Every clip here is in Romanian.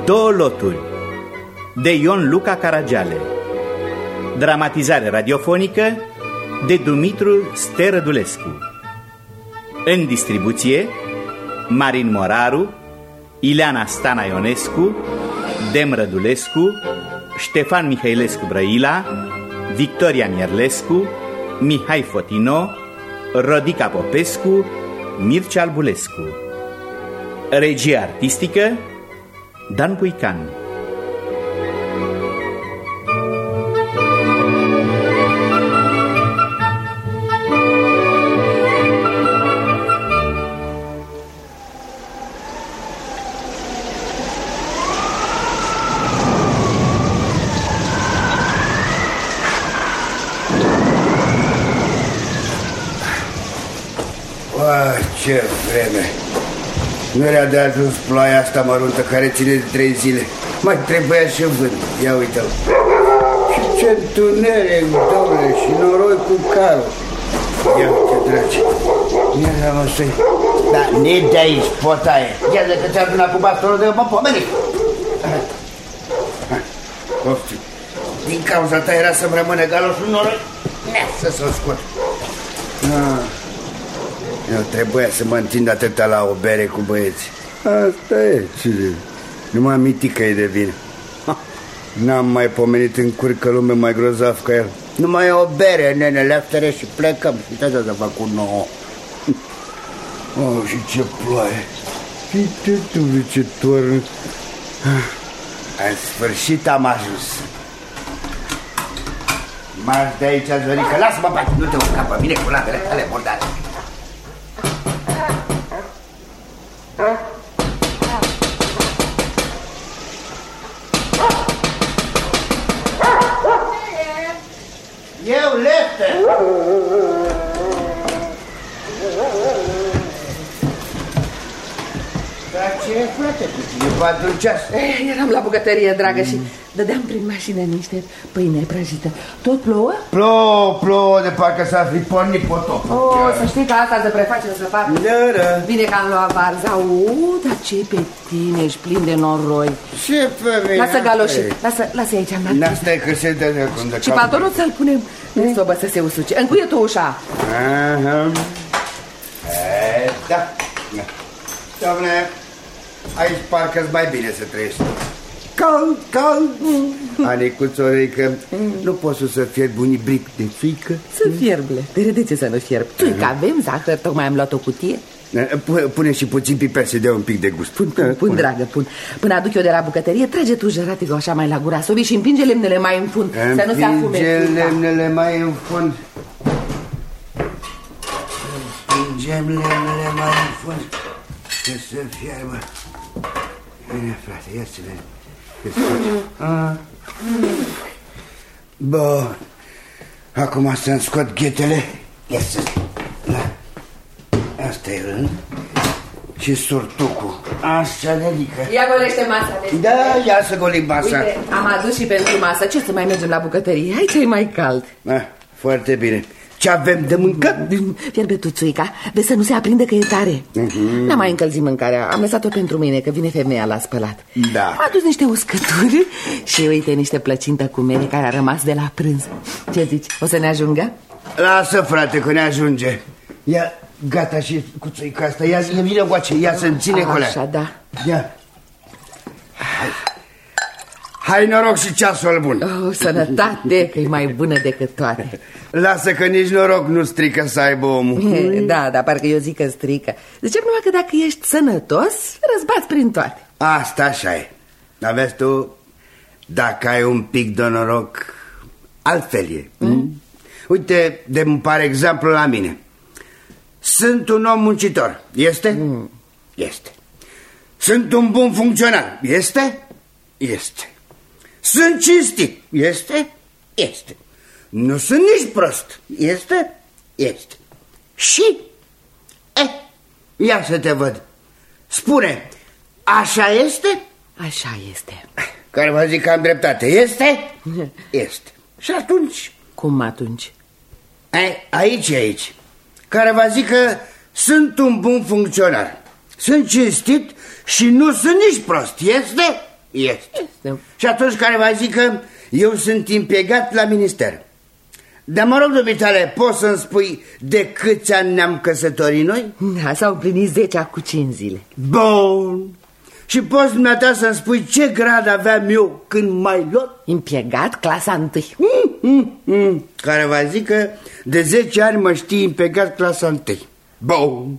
Două loturi de Ion Luca Caragiale. Dramatizare radiofonică de Dumitru Sterădulescu. În distribuție Marin Moraru, Ileana Stana Ionescu, Dem Rădulescu, Ștefan Mihailescu Brăila, Victoria Mierlescu, Mihai Fotino, Rodica Popescu, Mircea Albulescu. Regie artistică Dan Puican. Ce vreme! Nu era de ajuns ploaia asta măruntă care ține de 3 zile. Mai trebuia și vânt. Ia uite-l. Și ce întuneric, domnule, și noroi cu calul. Ia uite, dragi. Ia mă să-i... Da, ne de aici, potaie. Ia de că ți-a adunat cu bastonul de mă pomenic. Poftim. Din cauza ta era să-mi rămână galoșul noroi. Să-l scot. Eu trebuia să mă întind atâta la o bere cu băieți. Asta e, numai Mitică e de vină. N-am mai pomenit în curcă lume mai grozav ca el. Numai o bere, nene, leaftere și plecăm. Uite să fac un nou. Oh, și ce ploaie. Uite tu, ce toarnă. În sfârșit am ajuns. Marș de aici, Zorică, lasă-mă, bate, nu te urca pe mine cu latele tale mordare. Eu, Lefter! Dar ce e, frate, cu tine? 4 ceas? Eram la bucătărie, dragă, și dădeam prin mașină niște pâine prăjită. Tot plouă? Plouă, de parcă s-a fi pornit potopul. Să știi că asta se preface să fac. Da. Bine că am luat varza. Dar ce pe tine, ești plin de noroi. Ce pe mine? Lasă galoșii, lasă aici, am dat. Stai că se dă de acum de și pantonul să-l punem în sobă să se usuce. Încuie tu ușa. Da. Doamne, aici parcă-ți mai bine să trăiești. Cald. Anicuțorică, nu poți să fierbi un bric de țuică? Să fierble, de ce să nu fierb? Țuică avem, zahăr, tocmai am luat o cutie. Pune și puțin piper să dea un pic de gust. Pun, dragă, pun. Până aduc eu de la bucătărie, trage tu jăraticul așa mai la gura sobii și împinge lemnele mai în fund, să nu se afume. Împinge lemnele mai în fund. Împingem lemnele mai în fund. Că să fiarbă. Bine, frate, ia să vedem. Bun. Acum să-mi scot ghetele. Ia să asta e rând. Și surtucul. Așa, nenică. Ia golește masa. Da, ia să golim masa. Uite, am adus și pentru masă. Ce să mai mergem la bucătărie? Aici e mai cald. Foarte bine. Ce avem de mâncat? Fierbe tu, țuica. Vezi să nu se aprinde că e tare. N-am mai încălzit mâncarea. Am lăsat-o pentru mine, că vine femeia la spălat. Da. Am adus niște uscături și uite niște plăcintă cu mere care a rămas de la prânz. Ce zici? O să ne ajungă? Lasă, frate, că ne ajunge. Ia, gata și cu țuica asta. Ia, vine coace, ia să-mi ține colea. Așa, da. Ia. Hai noroc și ceasul bun. Sănătate, că e mai bună decât toate. Lasă că nici noroc nu strică să aibă omul. Da, dar parcă eu zic că strică. Zicem numai că dacă ești sănătos, răzbați prin toate. Asta așa e. Dar vezi tu, dacă ai un pic de noroc, altfel e. Uite, de-mi pare exemplu la mine. Sunt un om muncitor. Este? Este. Sunt un bun funcționar. Este? Este. Sunt cinstit. Este? Este. Nu sunt nici prost. Este? Este. Și? Ia să te văd. Spune, așa este? Așa este. Care vă zic că am dreptate. Este? Este. Și atunci? Cum atunci? Aici. Care va zic că sunt un bun funcționar. Sunt cinstit și nu sunt nici prost. Este? Este. Și atunci care va zică, eu sunt impiegat la minister. Dar mă rog, dumitale, poți să-mi spui de câți ani ne-am căsătorit noi? Da, s-au împlinit 10 cu 5 zile. Bun. Și poți dumneata să-mi spui ce grad aveam eu când m-ai luat? Impiegat, clasa 1. Care va zică, de 10 ani mă știi impiegat clasa 1. Bun.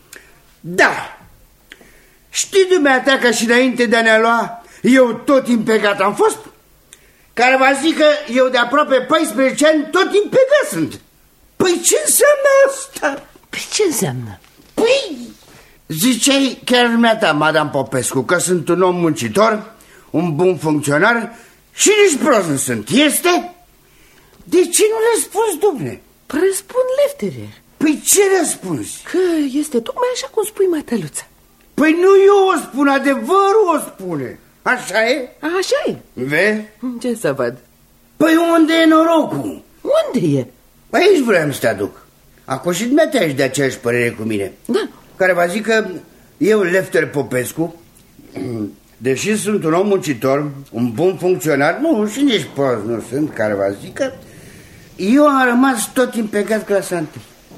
Da. Știi dumneata că și înainte de a ne lua, eu tot impiegat am fost? Care va zică, eu de aproape 14 ani tot impiegat sunt. Păi ce înseamnă asta? Păi ce înseamnă? Păi, ziceai chiar dumneata, Madame Popescu, că sunt un om muncitor, un bun funcționar și nici prost nu sunt. Este? De ce nu răspunzi, domne? Răspund, Leftere. Păi ce răspunzi? Că este tocmai așa cum spui, mătăluță. Păi nu eu o spun, adevărul o spune. Așa e? Așa e. Vezi? Ce să văd? Păi unde e norocul? Unde e? Păi aici vreau să te aduc. Acum și dumneata ești de aceeași părere cu mine. Da. Care va zic că eu, Lefter Popescu, deși sunt un om muncitor, un bun funcționar, nu, și nici prost nu sunt, care va zic că eu am rămas tot impiegat clasa 1.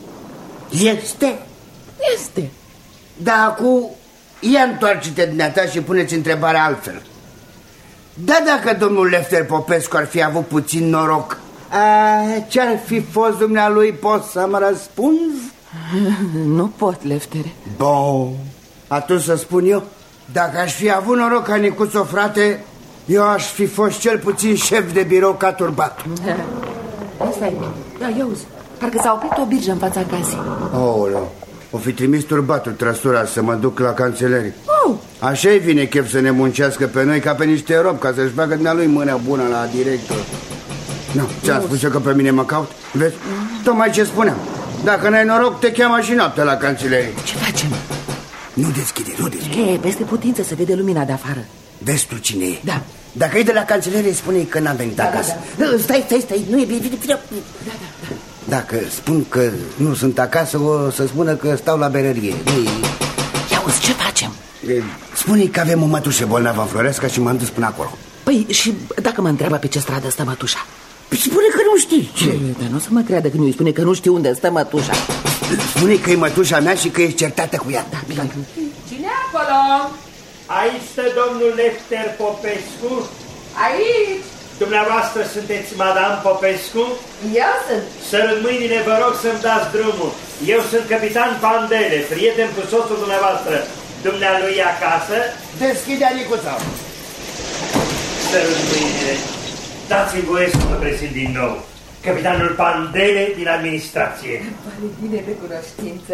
Este? Este. Dar acum ia întoarce-te dumneata și puneți întrebarea altfel. Da, dacă domnul Lefter Popescu ar fi avut puțin noroc, ce-ar fi fost dumnealui, poți să mă răspunzi? Nu pot, Leftere. Bun, atunci să spun eu, dacă aș fi avut noroc ca Nicuțo, frate, eu aș fi fost cel puțin șef de birou ca Turbat. Asta e. Da, ia uzi, parcă s-a oprit o birjă în fața casei. Aoleu, o fi trimis Turbatul trăsura să mă duc la canțelerie. Așa-i vine chef să ne muncească pe noi ca pe niște robi, ca să-și facă dumnealui mâna bună la director. Nu, ți-am spus eu că pe mine mă caut? Vezi? Tocmai ce spuneam. Dacă n-ai noroc, te cheamă și noaptea la canțelerie. Ce facem? Nu deschide, nu deschide. E, peste putință să vede lumina de afară. Vezi tu cine e? Da. Dacă e de la canțelerie, spune că n-am venit acasă. Da. Stai, nu e bine. Da. Dacă spun că nu sunt acasă, o să spună că stau la berărie. Ia uzi, ce facem? Spune-i că avem o mătușă bolnavă în Floresca și m-am dus până acolo. Păi, și dacă mă întreabă pe ce stradă stă mătușa? Păi spune că nu știi. Ce? Dar nu o să mă creadă când îi spune că nu știu unde stă mătușa. Spune că e mătușa mea și că ești certată cu ea. Da, bine. Cine acolo? Aici stă domnul Lefter Popescu. Aici. Dumneavoastră sunteți Madame Popescu? Eu sunt. Sărut mâinile, vă rog să-mi dați drumul. Eu sunt capitan Pandele, prieten cu soțul dumneavoastră. Dumnealui acasă? Deschide-a, Nicuța. Sărut mâinile. Dați-mi voie să mă prezint din nou. Capitanul Pandele din administrație. Pare bine de cunoștință.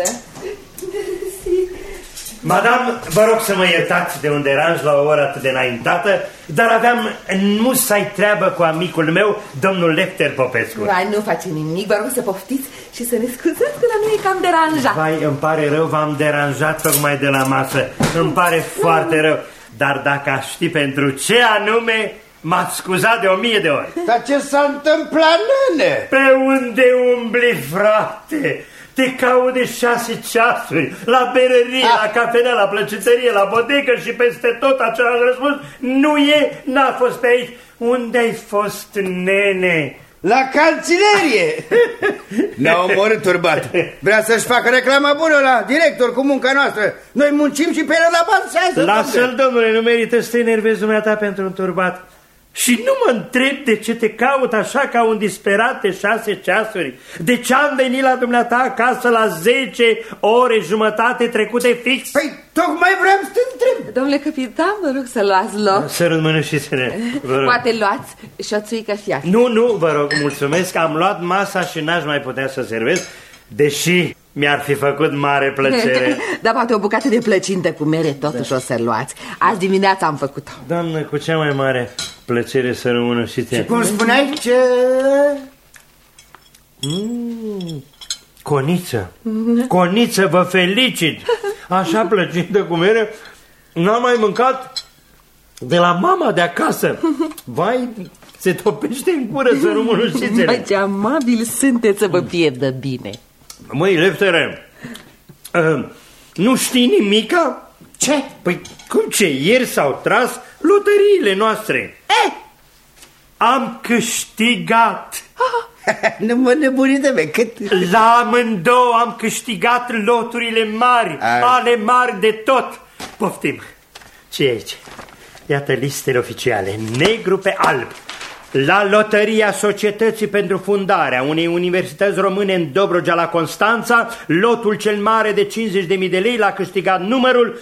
Madame, vă rog să mă iertați de un deranj la o oră atât de înaintată, dar aveam musai treabă cu amicul meu, domnul Lefter Popescu. Vai, nu face nimic, vă rog să poftiți și să ne scuzați că la noi e cam deranjat. Vai, îmi pare rău, v-am deranjat tocmai de la masă. Îmi pare foarte rău, dar dacă aș ști pentru ce anume, m-ați scuzat de 1000 de ori. Dar ce s-a întâmplat, nene? Pe unde umbli, frate? Te caut de 6 ceasuri, la berărie, la cafenea, la plăcetărie, la bodecă și peste tot același răspuns. Nu e, n-a fost pe aici. Unde ai fost, nene? La canțelerie. Ne-a omorât Turbat. Vrea să-și facă reclamă bună la director cu munca noastră. Noi muncim și pe el la bani. Lasă-l, domnule, nu merită să te enervezi dumneata pentru un Turbat. Și nu mă întreb de ce te caut așa ca un disperat de 6 ceasuri. De ce am venit la dumneata acasă la 10 ore jumătate trecute fix? Păi tocmai vreau să te întreb. Domnule capitan, vă rog să luați loc. Să rămână și să ne... Poate luați și o țuică fiacă. Nu, vă rog, mulțumesc. Am luat masa și n-aș mai putea să servesc, deși mi-ar fi făcut mare plăcere. Dar poate o bucată de plăcintă cu mere totuși o să luați. Azi dimineața am făcut-o. Doamnă, cu cea mai mare plăcere să rămână și te. Și cum spuneai, ce... Coniță. Coniță, vă felicit. Așa plăcintă cu mere n-am mai mâncat de la mama de acasă. Vai, se topește în gură să rămânușițele. Mai ce amabil sunteți să vă pierdă bine. Măi, Leftere, nu știi nimica? Ce? Păi cum ce? Ieri s-au tras loteriile noastre. Am câștigat. Nu mă nebunite, cât? La amândouă am câștigat loturile mari, ale mari de tot. Poftim. Ce e aici? Iată listele oficiale, negru pe alb. La loteria Societății pentru fundarea unei universități române în Dobrogea la Constanța, lotul cel mare de 50.000 de lei l-a câștigat numărul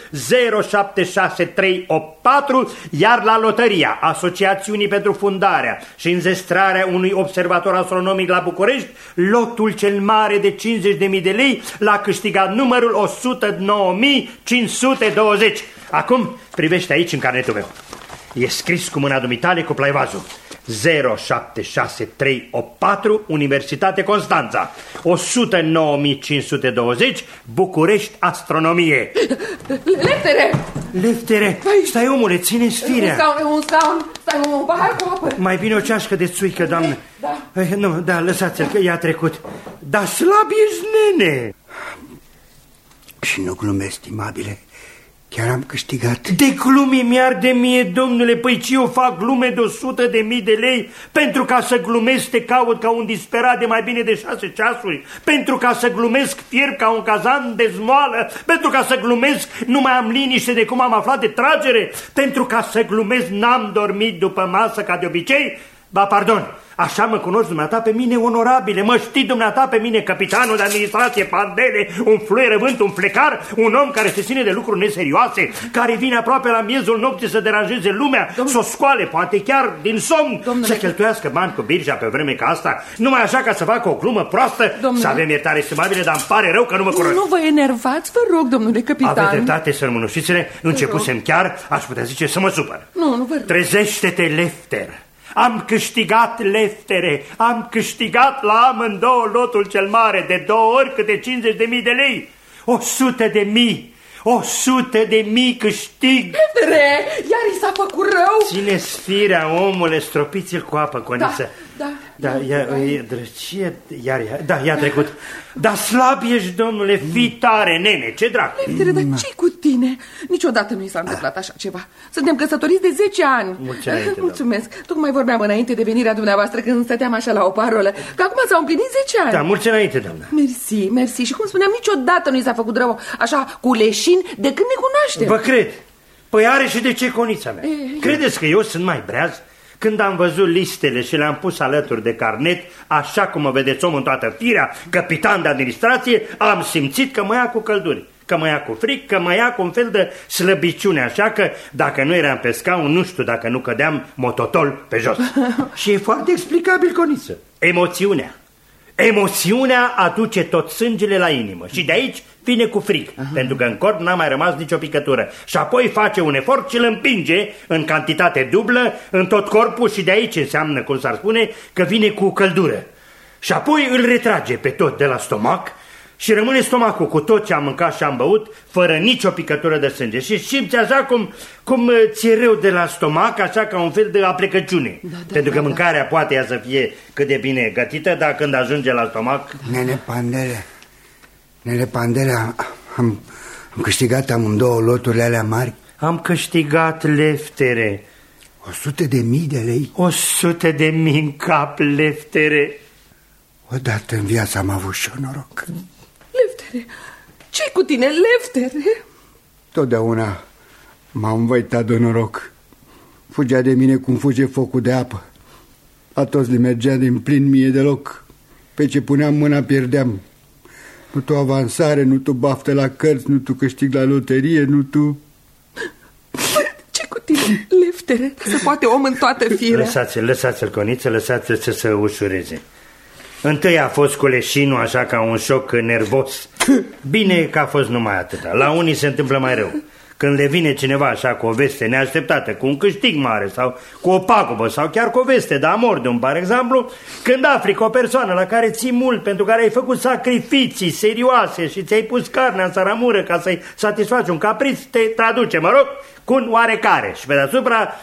076384, iar la loteria Asociațiunii pentru fundarea și înzestrarea unui observator astronomic la București, lotul cel mare de 50.000 de lei l-a câștigat numărul 109.520. Acum privește aici în carnetul meu. E scris cu mâna dumitale cu plaivazul. 076384, Universitate Constanța, 109.520, București, astronomie. Leftere! Leftere, stai omule, ține-ți firea. Un scaun, stai un pahar cu apă. Mai bine o ceașcă de țuică, doamnă. Da. Nu, da, lăsați-l că i-a trecut. Dar slab ești, nene. Și nu glumesc, estimabile. Chiar am câștigat. De glume mi-ar de mie, domnule. Păi ce eu fac glume de 100.000 de lei pentru ca să glumesc, te caut ca un disperat de mai bine de 6 ceasuri, pentru ca să glumesc fierb ca un cazan de zmoală, pentru ca să glumesc nu mai am liniște de cum am aflat de tragere, pentru ca să glumesc n-am dormit după masă ca de obicei. Ba, pardon, așa mă cunoști dumneata pe mine, onorabile, mă știi dumneata pe mine, capitanul de administrație Pandele, un fluierăvânt, un flecar, un om care se ține de lucruri neserioase, care vine aproape la miezul nopții să deranjeze lumea, să o scoale, poate chiar din somn, să cheltuiască bani cu birja pe vreme ca asta, numai așa ca să facă o glumă proastă. Să avem iertare, estimabile, dar îmi pare rău că nu mă cunosc. Nu vă enervați, vă rog, domnule capitan. Aveți dreptate, sărmânușițele, începusem chiar, aș putea zice, să mă supăr. Nu vă rog. Trezește-te, Lefter. Am câștigat, Leftere, am câștigat la amândouă lotul cel mare de 2 ori câte 50.000 de lei. 100.000 câștig. Leftere, iar i s-a făcut rău. Ține-ți firea, omule, stropiți-l cu apă, Coniță. Da, i-a trecut. Dar slab ești, domnule, fii tare, nene, ce dracu. Leftere, dar ce-i cu tine? Niciodată nu i s-a întâmplat așa ceva. Suntem căsătoriți de 10 ani. Mulțumesc. Tocmai vorbeam înainte de venirea dumneavoastră când stăteam așa la o parolă, că acum s-au împlinit 10 ani. Da, mulți înainte, doamna. Mersi. Și cum spuneam, niciodată nu i s-a făcut rău așa cu leșin de când ne cunoaștem. Vă cred. Păi are și de ce, Conița mea. Credeți că eu sunt mai breaz? Când am văzut listele și le-am pus alături de carnet, așa cum mă vedeți om în toată firea, capitan de administrație, am simțit că mă ia cu călduri, că mă ia cu fric, că mă ia cu un fel de slăbiciune, așa că dacă nu eram pe scaun, nu știu dacă nu cădeam mototol pe jos. Și e foarte explicabil, Coniță. Emoțiunea aduce tot sângele la inimă și de aici vine cu frig, pentru că în corp n-a mai rămas nicio picătură. Și apoi face un efort și îl împinge în cantitate dublă în tot corpul și de aici înseamnă, cum s-ar spune, că vine cu căldură. Și apoi îl retrage pe tot de la stomac și rămâne stomacul cu tot ce am mâncat și am băut, fără nicio picătură de sânge. Și simți așa cum ți-e rău de la stomac, așa ca un fel de aplecăciune. Pentru că mâncarea poate ea să fie cât de bine gătită, dar când ajunge la stomac... Nene Pandele, am câștigat amândouă loturile alea mari. Am câștigat, Leftere. 100.000 de lei? 100.000 în cap, Leftere. Odată în viața am avut și noroc. Leftere, ce-i cu tine, Leftere? Totdeauna m-am învăitat de noroc. Fugea de mine cum fuge focul de apă. La toți le mergea din plin mie deloc. Pe ce puneam mâna pierdeam. Nu tu avansare, nu tu baftă la cărți, nu tu câștig la loterie, nu tu... Ce cu tine, Leftere? Se poate om în toată firea. Lăsați-l, Coniță, lăsați-l să se ușureze. Întâi a fost cu leșinul așa ca un șoc nervos. Bine că a fost numai atâta. La unii se întâmplă mai rău. Când le vine cineva așa cu o veste neașteptată, cu un câștig mare sau cu o pagubă sau chiar cu o veste de amor, par exemplu, când afli că o persoană la care ții mult, pentru care ai făcut sacrificii serioase și ți-ai pus carnea în saramură ca să-i satisfaci un capriț, te traduce, cu un oarecare și pe deasupra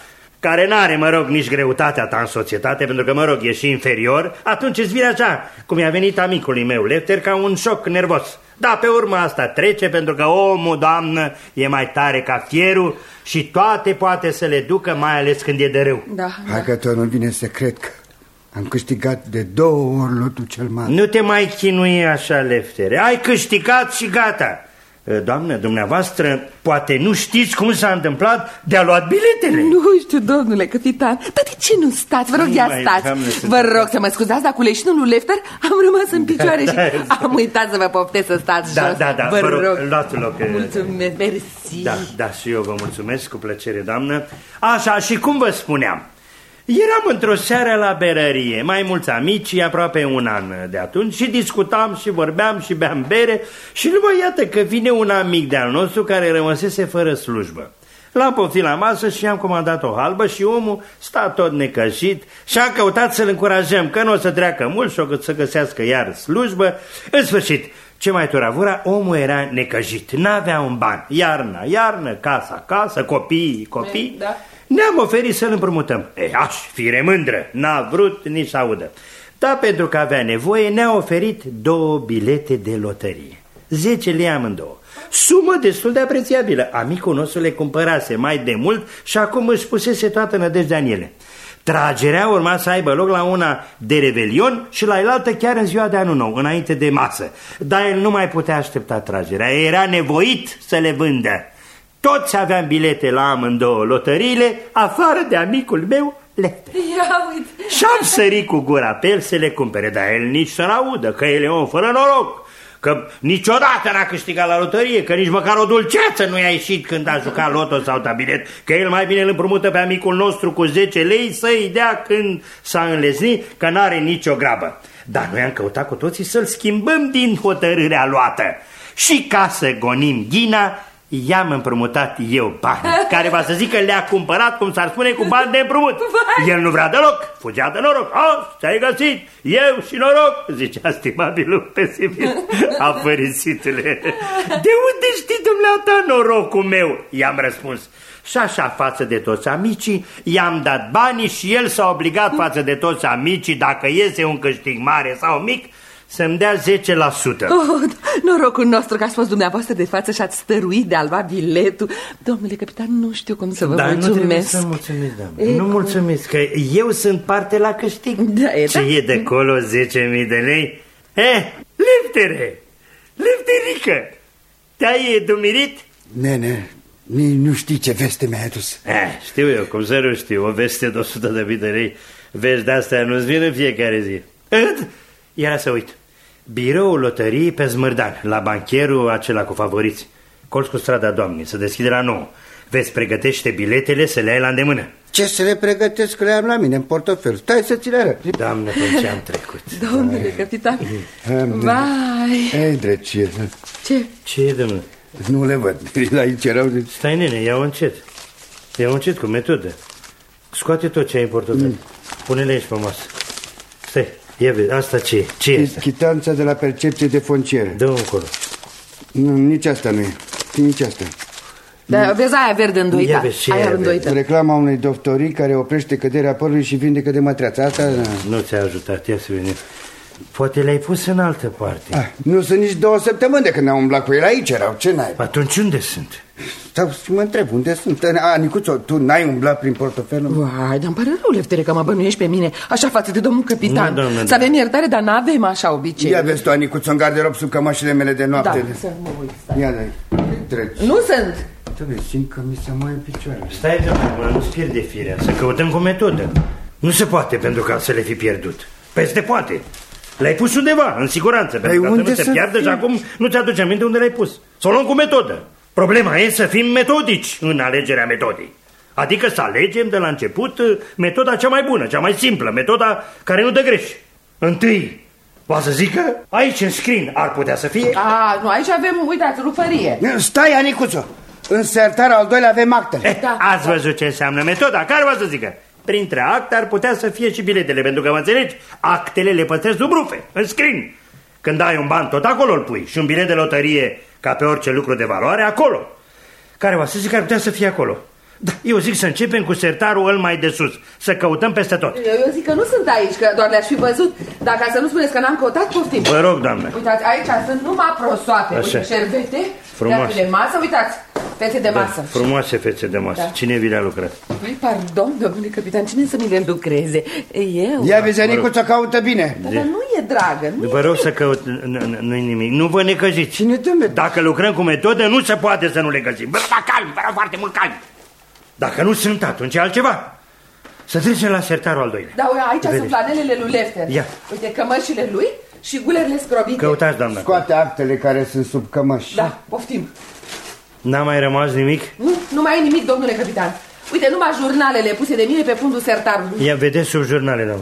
care n-are, mă rog, nici greutatea ta în societate, pentru că, mă rog, e și inferior, atunci îți vine așa, cum i-a venit amicului meu, Lefter, ca un șoc nervos. Da, pe urmă asta trece, pentru că omul, doamnă, e mai tare ca fierul și toate poate să le ducă, mai ales când e de rău. Da. Hai că tot nu vine să cred că am câștigat de 2 ori lotul cel mare. Nu te mai chinui așa, Leftere, ai câștigat și gata. Doamnă, dumneavoastră, poate nu știți cum s-a întâmplat de-a luat biletele. Nu știu, domnule capitan. Dar de ce nu stați? Vă rog, ia stați. Vă rog să mă scuzați, dar cu leșinul lui Lefter am rămas în picioare și am uitat să vă poftez să stați jos. Da, vă rog, luați loc. Mulțumesc, mersi. Da, și eu vă mulțumesc, cu plăcere, doamnă. Așa, și cum vă spuneam, eram într-o seară la berărie, mai mulți amici, aproape un an de atunci, și discutam și vorbeam și beam bere și numai iată că vine un amic de-al nostru care rămăsese fără slujbă. L-am poftit la masă și i-am comandat o halbă și omul sta tot necăjit și am căutat să-l încurajăm, că nu o să treacă mult și o să găsească iar slujbă. În sfârșit, ce mai turavura, omul era necăjit, n-avea un ban, iarnă, casă, copii. Da. Ne-am oferit să-l împrumutăm. Aș fire mândră, n-a vrut nici să audă. Dar pentru că avea nevoie, ne-a oferit 2 bilete de loterie. 10 lei amândouă. Sumă destul de apreciabilă. Amicul nostru le cumpărase mai de mult și acum își pusese toată nădejdea în ele. Tragerea urma să aibă loc la una de Revelion și la elaltă chiar în ziua de anul nou, înainte de masă. Dar el nu mai putea aștepta tragerea, era nevoit să le vândă. Toți aveam bilete la amândouă loteriile, afară de amicul meu, Lefter. Ia uite. Și-am sărit cu gura pe el să le cumpere, dar el nici să n-audă, că el e om fără noroc, că niciodată n-a câștigat la loterie, că nici măcar o dulceață nu i-a ieșit când a jucat loto sau tabilet, că el mai bine îl împrumută pe amicul nostru cu 10 lei să-i dea când s-a înleznit, că n-are nicio grabă. Dar noi am căutat cu toții să-l schimbăm din hotărârea luată. Și ca să gonim ghina, i-am împrumutat eu bani, care va să zic că le-a cumpărat, cum s-ar spune, cu bani de împrumut. El nu vrea deloc, fugea de noroc. Ce-ai găsit? Eu și noroc, zicea stimabilul pesimist. Afărisitule, de unde știi dumneata norocul meu? I-am răspuns. Și așa față de toți amicii, i-am dat banii și el s-a obligat față de toți amicii, dacă iese un câștig mare sau mic, să-mi dea 10%. Norocul nostru că ați fost dumneavoastră de față și ați stăruit de a lua biletul. Domnule capitan, nu știu cum să vă mulțumesc. Nu trebuie să mulțumesc, doamne. Nu mulțumesc, că eu sunt parte la câștig. Ce e de acolo 10.000 de lei? Leftere, Lefterică, te-ai dumirit? Nene, nu știi ce veste mi-ai adus. Știu eu, cum să nu știu, o veste de 100.000 de lei. Vezi, de-astea nu-ți vin în fiecare zi. Era să uit. Biroul loteriei pe Zmârdan, la bancherul acela cu favoriți. Colț cu strada Doamnei, se deschide la 9. Vezi, pregătește biletele să le ai la îndemână. Ce să le pregătesc, că le am la mine în portofel. Stai să ți le arăt. Doamne, pe ce am trecut. Domnule capitan. Vai. Drecie. Ce e, domnule? Nu le văd. La aici erau... Stai, nene, ia-o încet. Ia-o încet, cu metodă. Scoate tot ce ai în portofel. Pune-le aici pe masă. Stai. Ia vezi, asta ce e? Asta? Chitanța de la percepție de fonciere. Dă-o încolo. Nu, nici asta nu e. Nici asta. Dar vezi aia verde îndoită. Aia îndoită. Reclama unei doctorii care oprește căderea părului și vindecă de mătreață. Asta nu ți-a ajutat, ia să vedem. Poate le-ai pus în altă parte. Nu sunt nici 2 săptămâni de când am umblat cu el. Aici erau, ce n-ai? Atunci unde sunt? Stau și mă întreb, unde sunt? Nicuțo, tu n-ai umblat prin portofelul? Vai, dar-mi pare rău, Leftere, că mă bănuiești pe mine așa față de domnul capitan. Să avem iertare, dar n-avem așa obicei. Ia vezi tu, Nicuțo, în garderob sub cămășile mele de noapte. Da, să mă uit. Ia de-ai. Nu sunt. Trebuie, simt că mi se mai în picioare. Stai, domnule, nu-ți pierde firea. Să căutăm cu metodă. Nu se poate pentru ca să le fi pierdut. Peste poate. Le-ai pus undeva, în siguranță, pentru că nu se piardă și acum nu ți-aduce aminte unde le-ai pus. Să o luăm cu metodă. Problema e să fim metodici în alegerea metodei. Adică să alegem de la început metoda cea mai bună, cea mai simplă, metoda care nu dă greș. Întâi, va să zică, aici în screen ar putea să fie... Nu, aici avem, uitați, rufărie. Stai, Anicuțo, în sertarul al doilea avem actele. Ați văzut ce înseamnă metoda? Care va să zică? Printre acte ar putea să fie și biletele, pentru că, mă înțelegi, actele le păstrezi sub rufe, în screen. Când ai un ban, tot acolo îl pui. Și un bilet de loterie, ca pe orice lucru de valoare, acolo. Care va să zic că ar putea să fie acolo? Da, eu zic să începem cu sertarul ăl mai de sus, să căutăm peste tot. Eu zic că nu sunt aici, că doar le-aș fi văzut. Dar ca să nu spuneți că n-am căutat, poftim. Vă rog, doamnă. Uitați, aici sunt numai prosoape. Uite, șervete, frumos. de masă, uitați, fețe de masă. Frumoase fețe de masă. Cine vi le-a lucrat? Păi, pardon, domnule capitan, cine să mi le lucreze? Eu? Ia vezi, Nicuța caută bine. Dar nu e dragă, nu Vă rog să căut, nu-i nimic, nu vă necăjiți. Cine te merge? Dacă lucrăm cu metodă, nu se poate să nu le găsim. Bă, da, calm, vă rog foarte mult calm. Dacă nu sunt, atunci altceva. Să trecem la sertarul al doilea. Da, aici sunt flanelele lui Lefter. Ia. Uite, cămășile lui și gulerile scrobite. Căutați, doamna. Scoate actele care sunt sub cămăși. Da, poftim. N-a mai rămas nimic? Nu mai e nimic, domnule capitan. Uite, numai jurnalele puse de mine pe fundul sertarului. Ia, vedeți sub jurnale, doamna.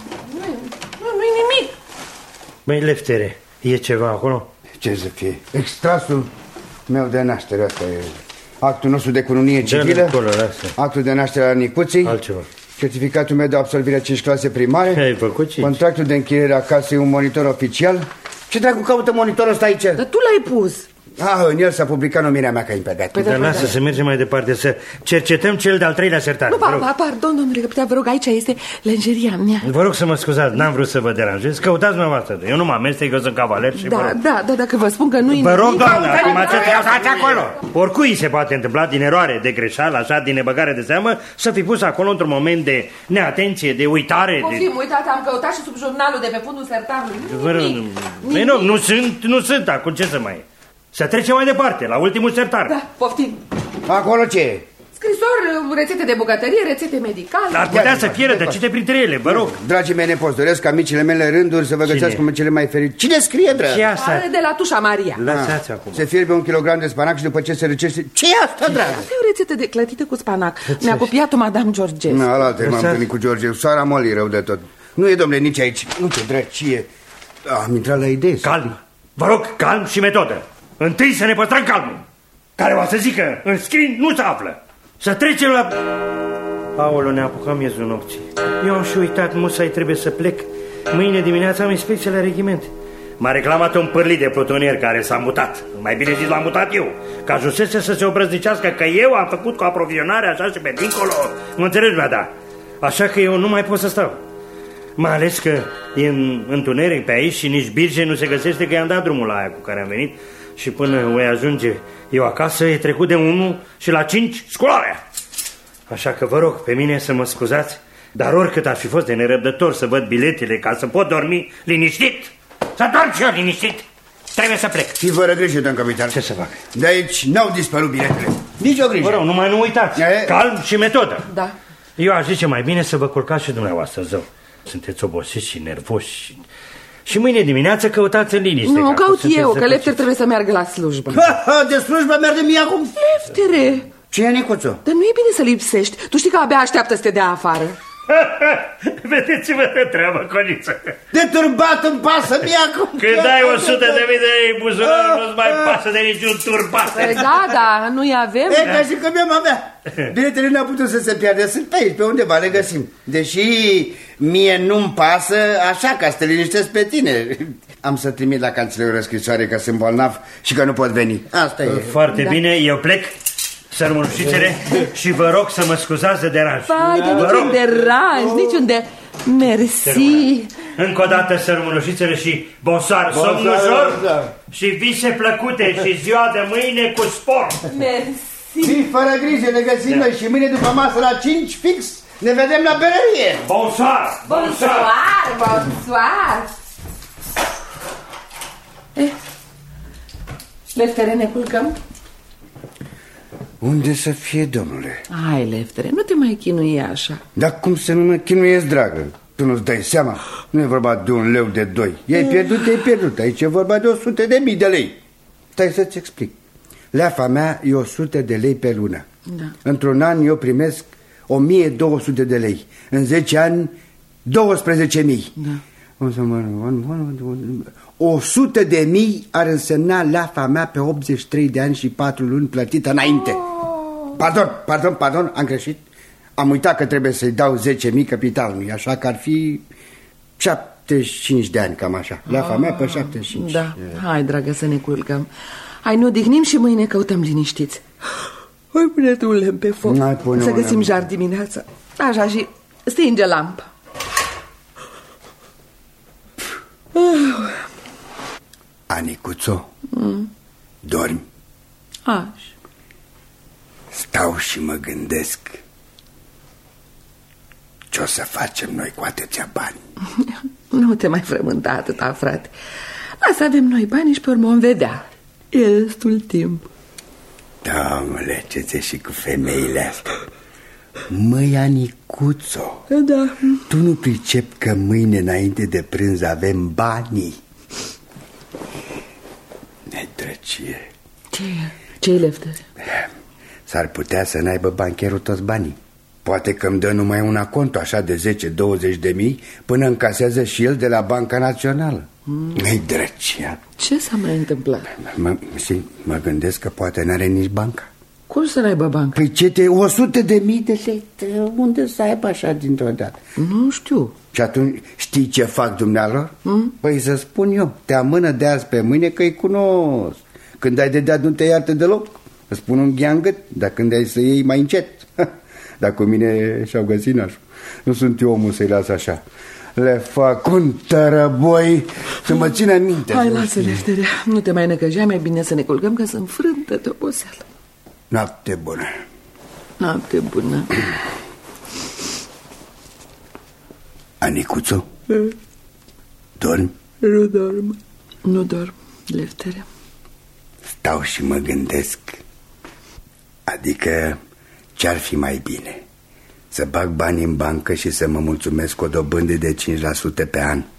Nu-i nimic. Băi, Leftere, e ceva acolo? Ce să fie? Extrasul meu de naștere, asta e. Actul nostru de cununie civilă, acolo, actul de naștere al Nicuței, altceva. certificatul meu de absolvire a 5 clase primare, Ai făcut 5. Contractul de închiriere a casei, un monitor oficial. Ce dracu caută monitorul ăsta aici? Dar tu l-ai pus. În el s-a publicat numirea mea ca impedat. Păi, dar lasă să mergem mai departe, să cercetăm cel de-al treilea sertar. Nu, pardon, domnule capitan, vă rog, aici este lenjeria mea. Vă rog să mă scuzați, n-am vrut să vă deranjez. Căutați dumneavoastră. Eu nu mă amestec, eu sunt cavaler și vă rog. Da, dacă vă spun că nu-i Vă rog, nimic... doamnă, acum ce stați acolo? Oricui se poate întâmpla din eroare, de greșeală, așa, din nebăgare de seamă, să fi pus acolo într-un moment de neatenție, de uitare. Poftim, uitați, am căutat și sub jurnalul de pe fundul sertarului. Vă rog, nu sunt, acum ce să mai e? Să trecem mai departe, la ultimul sertar. Da, poftim. Acolo ce e? Scrisori, rețete de bucătărie, rețete medicale. Ar putea să fie rătăcite printre ele, vă rog. Dragii mei nepoți, doresc ca micile mele rânduri să vă găsească cum cele mai fericite. Cine scrie, drag? Ce asta? Are de la Tușa Maria. Lăsați acum. Se fierbe 1 kilogram de spanac și după ce se răcește... Ce e asta, drag? Asta e o rețetă de clătită cu spanac. Mi-a copiat-o Madame Georgescu. Alaltă m-am întâlnit cu George. Sara Moli, rău de tot. Nu e, domnule, nici aici. Nu te drăcie. Am intrat la idee. Calm. Vă rog, calm și metodă. Întâi să ne păstrăm calmul. Care o să zică, în scrin nu se află. Să trecem la... Aoleu, ne apucăm miezul nopții. Eu am și uitat, musai trebuie să plec. Mâine dimineața am inspecție la regiment. M-a reclamat un pârlit de plutonier care s-a mutat. Mai bine zis, l-am mutat eu. Că ajunsese să se obrăznicească că eu am făcut cu aprovizionare așa și pe dincolo. Mă înțelegi, da? Așa că eu nu mai pot să stau. Mai ales că e în întuneric pe aici și nici birge nu se găsește, că i-am dat drumul la aia cu care am venit. Și până voi ajunge eu acasă e trecut de 1 și la 5 scularea. Așa că vă rog pe mine să mă scuzați, dar oricât ar fi fost de nerăbdător să văd biletele ca să pot dormi liniștit, să dorm și eu liniștit, trebuie să plec. Și fără grijă, domn capitan. Ce să fac? De aici n-au dispărut biletele. Nici o grijă. Vă rog, numai nu uitați, calm și metodă. Da. Eu aș zice mai bine să vă culcați și dumneavoastră, zău. Sunteți obosiți și nervoși. Și mâine dimineață căutați în liniște. Nu, caut eu, că Lefter trebuie să meargă la slujbă. De slujbă merge mie acum. Leftere! Ce e, Nicuțu? Dar nu e bine să lipsești. Tu știi că abia așteaptă să te dea afară. Vedeți-vă de treabă, Coniță. De turbat îmi pasă mie acum. Când ai 100.000 de lei în buzunar, nu-ți mai pasă de niciun turbat. Da, nu-i avem. E ca și că mi-am avea. Biletele n-au putut să se pierde. Sunt pe aici, pe undeva le găsim. Deși mie nu-mi pasă, așa ca să te liniștesc pe tine. Am să trimit la cancelarul o scrisoare că sunt bolnav și că nu pot veni. Asta e. Foarte bine, eu plec. Sărmânușițele și vă rog să mă scuzați de deranj. Vai, de niciun deranj, niciun de... Mersi. Încă o dată sărmânușițele și bonsoir, somn ușor și vise plăcute și ziua de mâine cu sport. Mersi. Fii fără grijă, ne găsim noi și mâine după masă la 5 fix ne vedem la berărie. Bonsoir. Bonsoir. Leftere, ne culcăm? Unde să fie, domnule? Hai, Leftere, nu te mai chinui așa. Dar cum să nu mă chinuiesc, dragă? Tu nu-ți dai seama? Nu e vorba de 1 leu de 2. I-ai pierdut. Aici e vorba de 100.000 de lei. Stai să-ți explic. Leafa mea e 100 de lei pe lună. Da. Într-un an eu primesc 1200 de lei. În 10 ani 12.000. Da. 100.000 ar însemna leafa mea pe 83 de ani și 4 luni plătită înainte. Pardon, am greșit. Am uitat că trebuie să-i dau 10.000 capitalului, așa că ar fi 75 de ani, cam așa. Leafa mea pe 75. Da, hai, dragă, să ne culcăm. Hai, ne odihnim și mâine căutăm liniștiți. Oi, pune tu un lemn pe foc. Să găsim jar dimineața. Așa, și stinge lampa. Anicuțo, dormi? Aș. Stau și mă gândesc ce o să facem noi cu atâția bani. Nu te mai frământa atâta, frate. Lasă, avem noi bani și pe urmă vom vedea. E destul timp. Doamne, ce ți-e și cu femeile astea. Măi, Anicuțo, da. Tu nu pricepi că mâine înainte de prânz avem banii? Nedrăcie. Ce-i leftere? S-ar putea să n-aibă bancherul toți banii. Poate că îmi dă numai un aconto așa de 10-20 de mii până încasează și el de la Banca Națională. Nedrăcia. Ce s-a mai întâmplat? Mă gândesc că poate n-are nici banca. Cum să n-aibă banca? Păi ce 100.000 de lei? Unde să aibă așa dintr-o dată? Nu știu. Și atunci știi ce fac dumnealor? Păi să spun eu, te amână de azi pe mâine că îi cunosc. Când ai de dat nu te iartă deloc. Îți spun un ghean gât, dar când ai să iei mai încet. Dar cu mine și-au găsit nașul. Nu sunt eu omul să-i las așa. Le fac un tărăboi să mă țină minte. Hai, lasă, leftere, nu te mai năcăjea, mai bine să ne culcăm că sunt frântă de oboseală. Noapte bună. Noapte bună. Anicuțo, dormi? Nu dorm. Nu dorm, leftere. Stau și mă gândesc. Adică ce-ar fi mai bine? Să bag bani în bancă și să mă mulțumesc cu o dobândă de 5% pe an?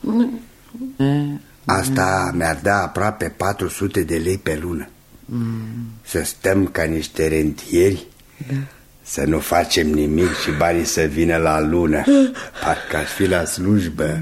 Asta mi-ar da aproape 400 de lei pe lună. Să stăm ca niște rentieri, să nu facem nimic și banii să vină la lună. Parcă aș fi la slujbă.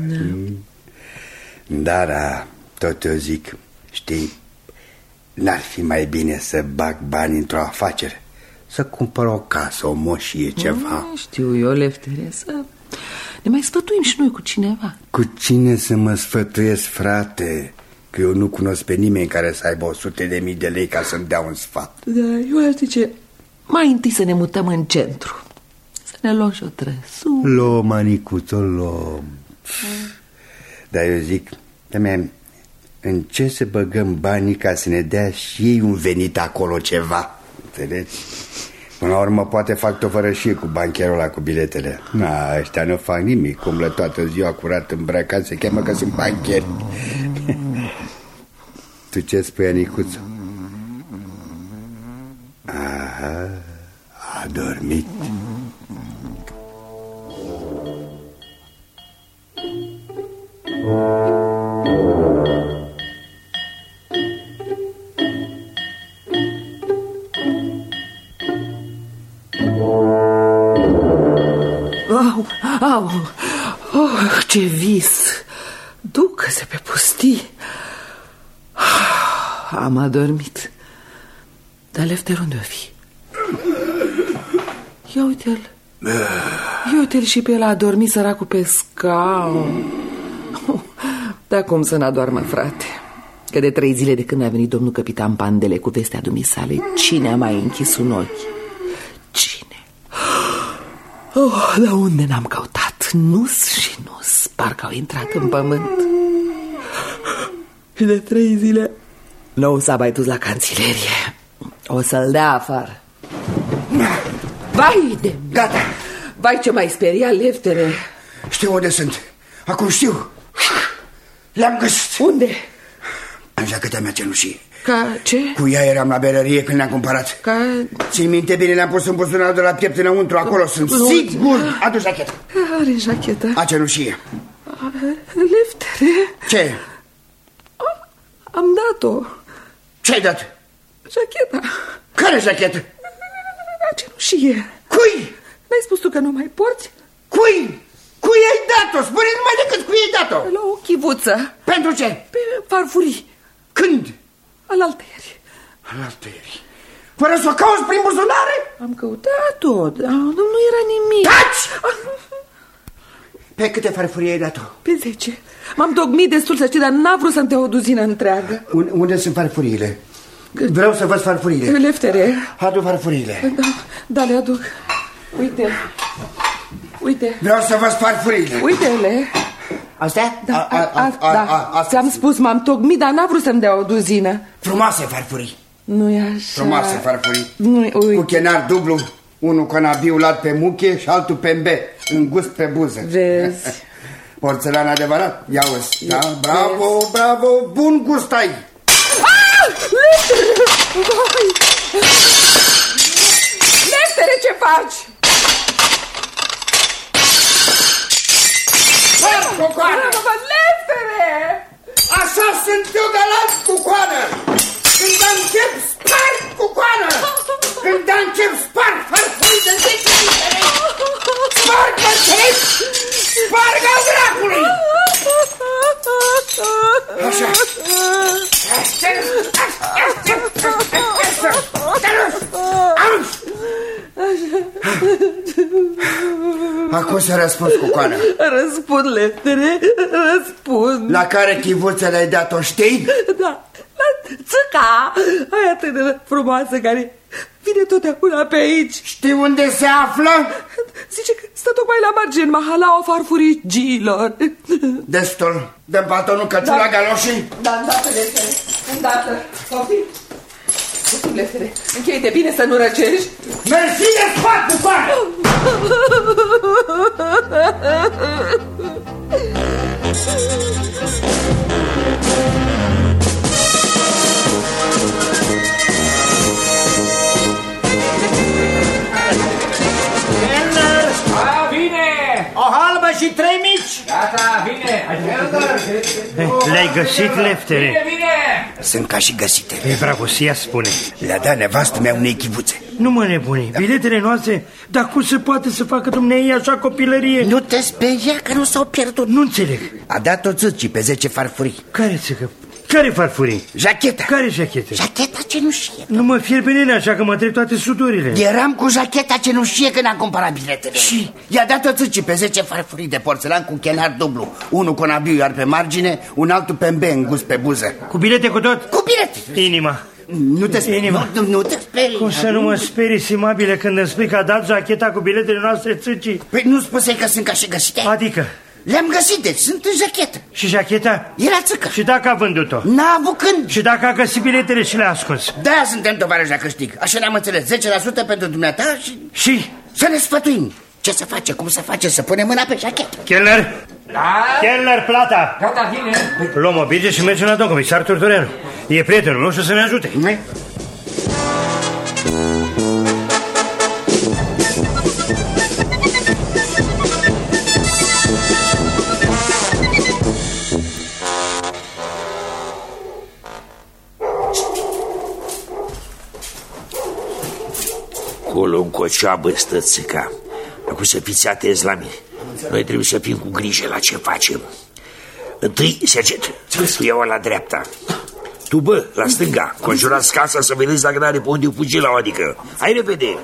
Dar tot eu zic, știi, n-ar fi mai bine să bag bani într-o afacere, să cumpăr o casă, o moșie, ceva? Știu eu, leftere, să ne mai sfătuim și noi cu cineva. Cu cine să mă sfătuiesc, frate? Că eu nu cunosc pe nimeni care să aibă 100.000 de lei ca să-mi dea un sfat. Da, eu aș zice, mai întâi să ne mutăm în centru, să ne luăm și o trăsură. Luăm, Anicuțo, luăm. Dar eu zic, în ce să băgăm banii ca să ne dea și ei un venit acolo ceva? Înțelegi? Până la urmă poate fac tovărășie cu bancherul ăla cu biletele. Ăștia nu fac nimic, umblă toată ziua curat îmbrăcat, se cheamă că sunt bancheri. Tu ce spui, Anicuțo? Aha, a dormit. Ce vis! Ducă-se pe pustii. Am adormit. Dar lefter unde o fi? Ia uite-l. Ia uite-l și pe el a adormit, săracul, pe scaun. Dar cum să n-adoarmă, frate? Că de 3 zile de când a venit domnul capitan Pandele cu vestea dumisale, cine a mai închis un ochi? Cine? Dar unde n-am căutat? Nus și nus, parcă au intrat în pământ. Și de 3 zile nou s-a mai dus la canțilerie. O să-l dea afară. Vai de... Gata. Vai, ce mai speria, leftere. Știu unde sunt. Acum știu. Le-am găsit. Unde? În jachetea mea cenușie. Ca ce? Cu ea eram la berărie când le-am cumpărat. Ca... Țin minte bine, le-am pus în buzunarul de la piept înăuntru. Acolo sunt sigur. Adu jacheta. Are jacheta. A cenușie. Leftere. Ce? Am dat-o. Ce-ai dat? Jacheta. Care jachetă? A cenușie. Cui? N-ai spus tu că nu mai porți? Cui? Cui ai dat-o? Spune numai decât cui ai dat-o. La o chivuță. Pentru ce? Pe farfurii. Când? Alaltăieri. Alaltăieri. Fără să o cauți prin buzunare? Am căutat-o, dar nu era nimic. Taci! Pe câte farfurii ai dat-o? Pe 10. M-am tocmit destul, să știi, dar n-a vrut să-mi dea o duzină întreagă. Unde sunt farfuriile? Vreau să văd farfurile. Leftere. Adu farfurile. Da, le aduc. Uite. Vreau să văd farfurile. Uite-le. Astea? Da. Ți-am spus, m-am tocmit, dar n-a vrut să-mi dea o duzină. Frumoase farfurii. Nu-i așa? Frumoase farfurii. Uite. Cu chenar dublu, unul canabiu lat pe muche și altul pe mbe, îngust pe buză. Vezi? Porțelan adevărat? Ia uzi, da? Bravo, bun gust ai! Leftere, ce faci? Cu coană! Leftere! Așa sunt eu galant cu coană! Când încep, sparg cu coană! Când încep, sparg farfurii de 10 litere! Sparg, mă înțelegi? Sparg al dracului! Așa! Acum să răspuns cu coană. Răspund, Leftere, răspund. La care chivuță le-ai dat-o, știi? Da, la țâca aia tânără frumoasă care vine totdeauna pe aici. Știi unde se află? Zice că stă tocmai la margine mahalaua farfurigilor. Destul. Dă-mi pantonul, cățula, galoșii. Da, îndată, Leftere, îndată. Copii, Leftere, încheie-te bine să nu răcești. Mersi de spate, cu coană! O halbă și 3 mici. Gata, vine. Le-ai găsit, Leftere? Vine. Sunt ca și găsite. E bravo, ea spune. Le-a dat nevastă mea unei chivuțe. Nu mă nebuni, biletele noastre. Dar cum se poate să facă dumneavoastră așa copilărie? Nu te speria că nu s-au pierdut. Nu înțeleg. A dat-o țârcii pe 10 farfurii. Care țâcă? Care farfurii? Jacheta. Care jachete? Jacheta cenușie. Nu mă fierbene așa că mă trec toate sudorile. Eram cu jacheta cenușie când am cumpărat biletele. Și i-a dat-o țârcii pe 10 farfurii de porțelan cu chenar dublu. Unul cu nabiu iar pe margine, un altul pe mbe îngust pe buză. Cu bilete cu tot? Cu bilete. Inima. Nu te sperii. Nu te sperii. Cum să nu mă sperii, simabile, când îmi spui că a dat jacheta cu biletele noastre țâcii? Păi nu spusei că sunt ca și găsite? Adică? Le-am găsit, deci sunt în jachetă. Și jacheta? Era țâcă. Și dacă a vândut-o? N-a avut când. Și dacă a găsit biletele și le-a ascuns? De-aia suntem tovarăși la câștig. Așa ne-am înțeles, 10% pentru dumneata și să ne sfătuim. Ce să face, cum să face, să punem mâna pe jachetă. Chelner? Da? Chelner, plata! Gata, vine. Luăm o bilge și mergem la domn comisar Turtureanu. E prietenul nostru să ne ajute. Acolo în Cocioabă stă țica. Acum să fiți atenți la mine. Noi trebuie să fim cu grijă la ce facem. Întâi, sergent, tu iau la dreapta. Tu, bă, la stânga. Conjurați casa să vedeți dacă n-are pe unde fugi la o adică. Hai repede.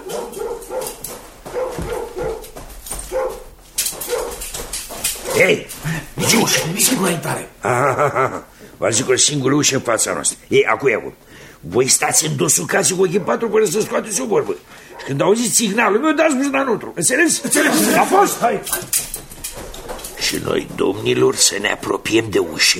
Hei, nici ușă. Singura intrare. V-am zis că o singură ușă în fața noastră. Ei, acum. Voi stați în dosul casei cu ochii în patru până să scoateți o vorbă. Și când auziți signalul meu, dați mâna înăuntru. Înțeles? Înțeles. A fost? Hai. Și noi, domnilor, să ne apropiem de ușă.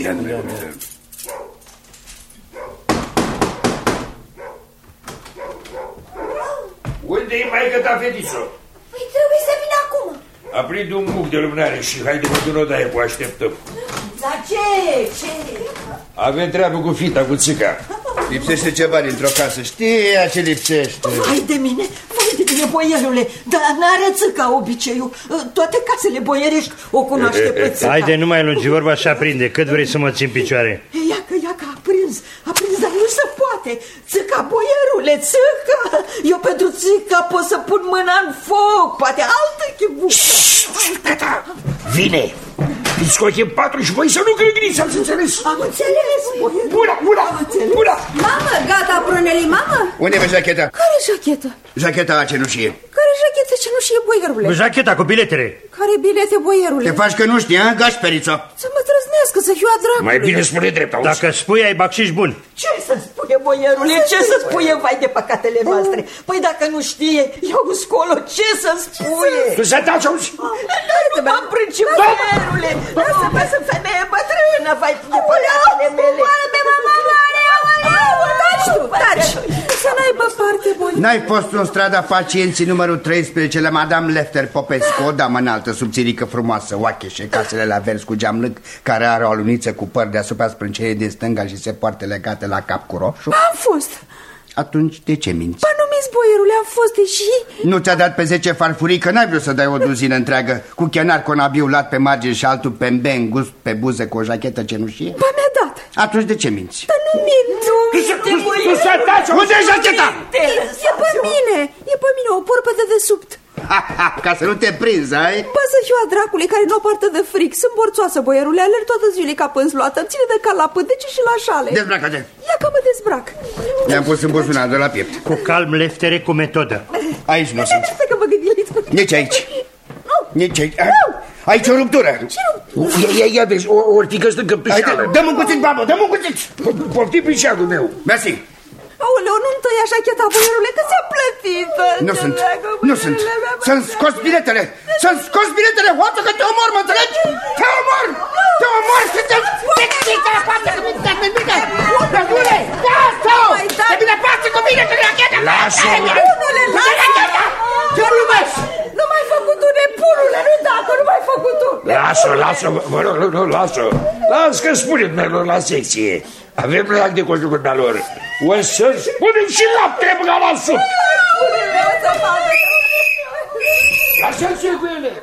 Unde e maică ta, fetițo? Păi trebuie să vin acum. Aprinde un muc de lumânare și haide mă în odaie, vă așteptăm. Dar ce? Avem treabă cu fita, cu țica. Lipsește ceva dintr-o casă, știi ce lipsește. Vai de mine, boierule, dar n-are țâca obiceiul. Toate casele boierești o cunoaște pe țâca. Haide, nu mai lungi vorba și aprinde. Cât vrei să mă țin picioare? Ia că a prins, dar nu se poate. Țâca, boierule, țâca. Eu pentru țâca pot să pun mâna în foc, poate altă chibuță. Vine! Fiți cu ochii în patru și voi să nu grăgniți, ați înțeles? Am înțeles, boierule. Buna! Mamă, gata, prunelii, mamă? Unde e jacheta? Care jachetă? Jacheta a cenușie. Care jachetă cenușie, boierule? Jacheta cu biletele. Care bilete, boierule? Te faci că nu știi, a? Gașperiță. Să mă trăznească, să fiu a dracului. Mai bine spune drept, auzi? Dacă spui, ai bacșiș bun. Ce să spune, boierule, ce să spuie, vai de păcatele noastre? Păi dacă nu știe, iau scolo, ce să spuie? Tu să taci, auzi? M-am prânci, boierule, lasă-mă, sunt femeie bătrână, vai de păcatele mele. Taci, să n-aibă parte bună. N-ai fost în strada pacienții numărul 13 la Madame Lefter Popescu, o damă înaltă, subțirică, frumoasă, oacheșe, casele la vers cu geam lâng, care are o aluniță cu păr deasupra sprâncerii din stânga și se poartă legate la cap cu roșu? Am fost. Atunci de ce minți? Ba numiți, boierule, am fost, deși... Nu ți-a dat pe 10 farfurii, că n-ai vrut să dai o duzină întreagă, cu chenar conabiu lat pe margine și altul pembe îngust pe buze cu o jachetă cenușie? Ba mi-a dat. Atunci de ce minți? Dar nu mint, nu. Unde e jacheta? E pe mine, o porpă de desubt. Ca să nu te prinzi, ai? Bă, să fiu a dracului care nu o poartă de fric. Sunt borțoasă, boierule, alerg toată ziua ca pânzluată. Îmi ține de cal la pântece și la șale. Dezbracă-te. Ia că mă dezbrac. Mi-am pus în buzunar de la piept. Cu calm, Leftere, cu metodă. Aici nu sunt. Stai că mă gândiți. Nici aici. Nici aici. Aici o ruptură. Ia vezi, ori fi că stă în căptușeală. Dă-mi un cuțit, babă, dă-mi un cuțit. Poftim prișeagul meu. Mersi. Aoleu, nu-mi tăi așa cheta, boierule, că ți-a plătit. Nu sunt. Să-mi scoți biletele. Să-mi scoți biletele, hoată, că te omor, mă înțelegi? Te omor! Te omor și te... Te bine pasă cu mine, că racheta! Lasă-o! Nebunule, lasă-o! Ce glumesc? Nu mai făcut tu, nebunule, nu dacă, nu mai făcut tu. Lasă-o, vă rog, nu, lasă-o. Las că spunem mereu la secție. Avem noi act de conjugur de lor. O să spunem și laptele băga la sup. Lasă-l cu ele.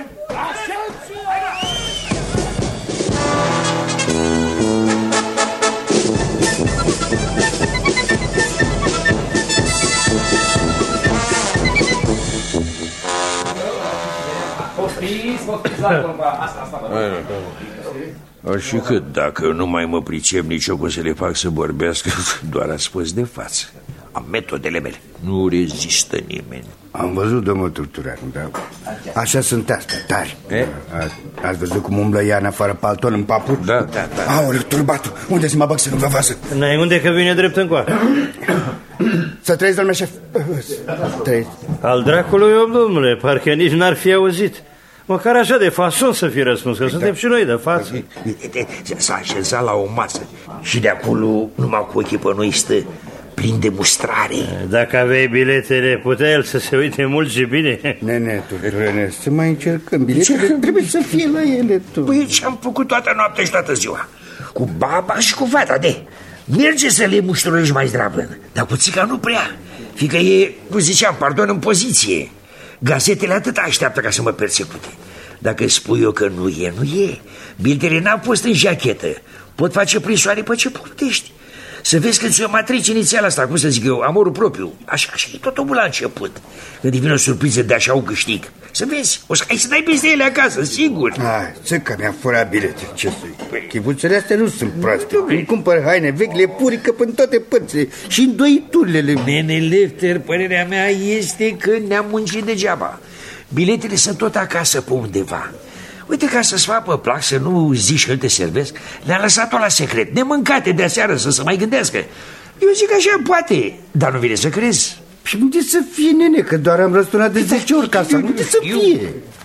Și cât dacă nu mai mă pricep nici eu cum să le fac să vorbească, doar a spus de față. Am metodele mele. Nu rezistă nimeni. Am văzut, domnul Turtureanu, dar așa sunt astea, tari. Ați văzut cum umblă Iana fără palton în papuci? Da. Aoleu, turbatul, unde să mă bag să nu vă văză? N-ai unde că vine drept încoa. Să trăiți, domnule șef. Trăiți. Al dracului om, domnule, parcă nici n-ar fi auzit. Măcar așa de fason să fi răspuns, că suntem și noi de față. S-a așezat la o masă și de acolo, numai cu ochii pe noi, stă plin de mustrare. Dacă aveai biletele, putea el să se uite mult și bine. Nene, Turturene, să mai încercăm. Biletele trebuie să fie la ele, tu. Păi ce-am făcut toată noaptea și toată ziua? Cu baba și cu fata, de. Merge să le muștruiești mai zdravă. Dar cu țica nu prea. Fiindcă e, cum ziceam, pardon, în poziție. Gazetele atât așteaptă ca să mă persecute. Dacă spui eu că nu e, nu e. Biletele n-au fost în jachetă. Pot face prinsoare pe ce poftești. Să vezi că ți-o matrice inițială asta, cum să zic eu, amorul propriu. Așa e tot omul la început. Când devine o surpriză de așa un câștig. Să vezi, o să ai să dai peste ele acasă, sigur. Țăcă mi-a furat bilete, ce să-i. Chivuțele astea nu sunt proaste. Când cumpăr haine vechi, le purică până toate părțile și îndoiturile. Nene Lefter, părerea mea este că ne-am muncit degeaba. Biletele sunt tot acasă pe undeva. Uite, ca să-ți facă pe plac, să nu zici că te servesc, le-am lăsat-o la secret, nemâncate de aseară, să se mai gândească. Eu zic așa, poate, dar nu vine să crezi. Și unde să fie, nene, că doar am răsturnat de 10 ori casa. Unde să fie?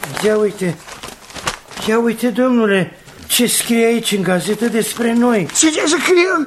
Ia uite, domnule, ce scrie aici în gazetă despre noi. Ce scrie?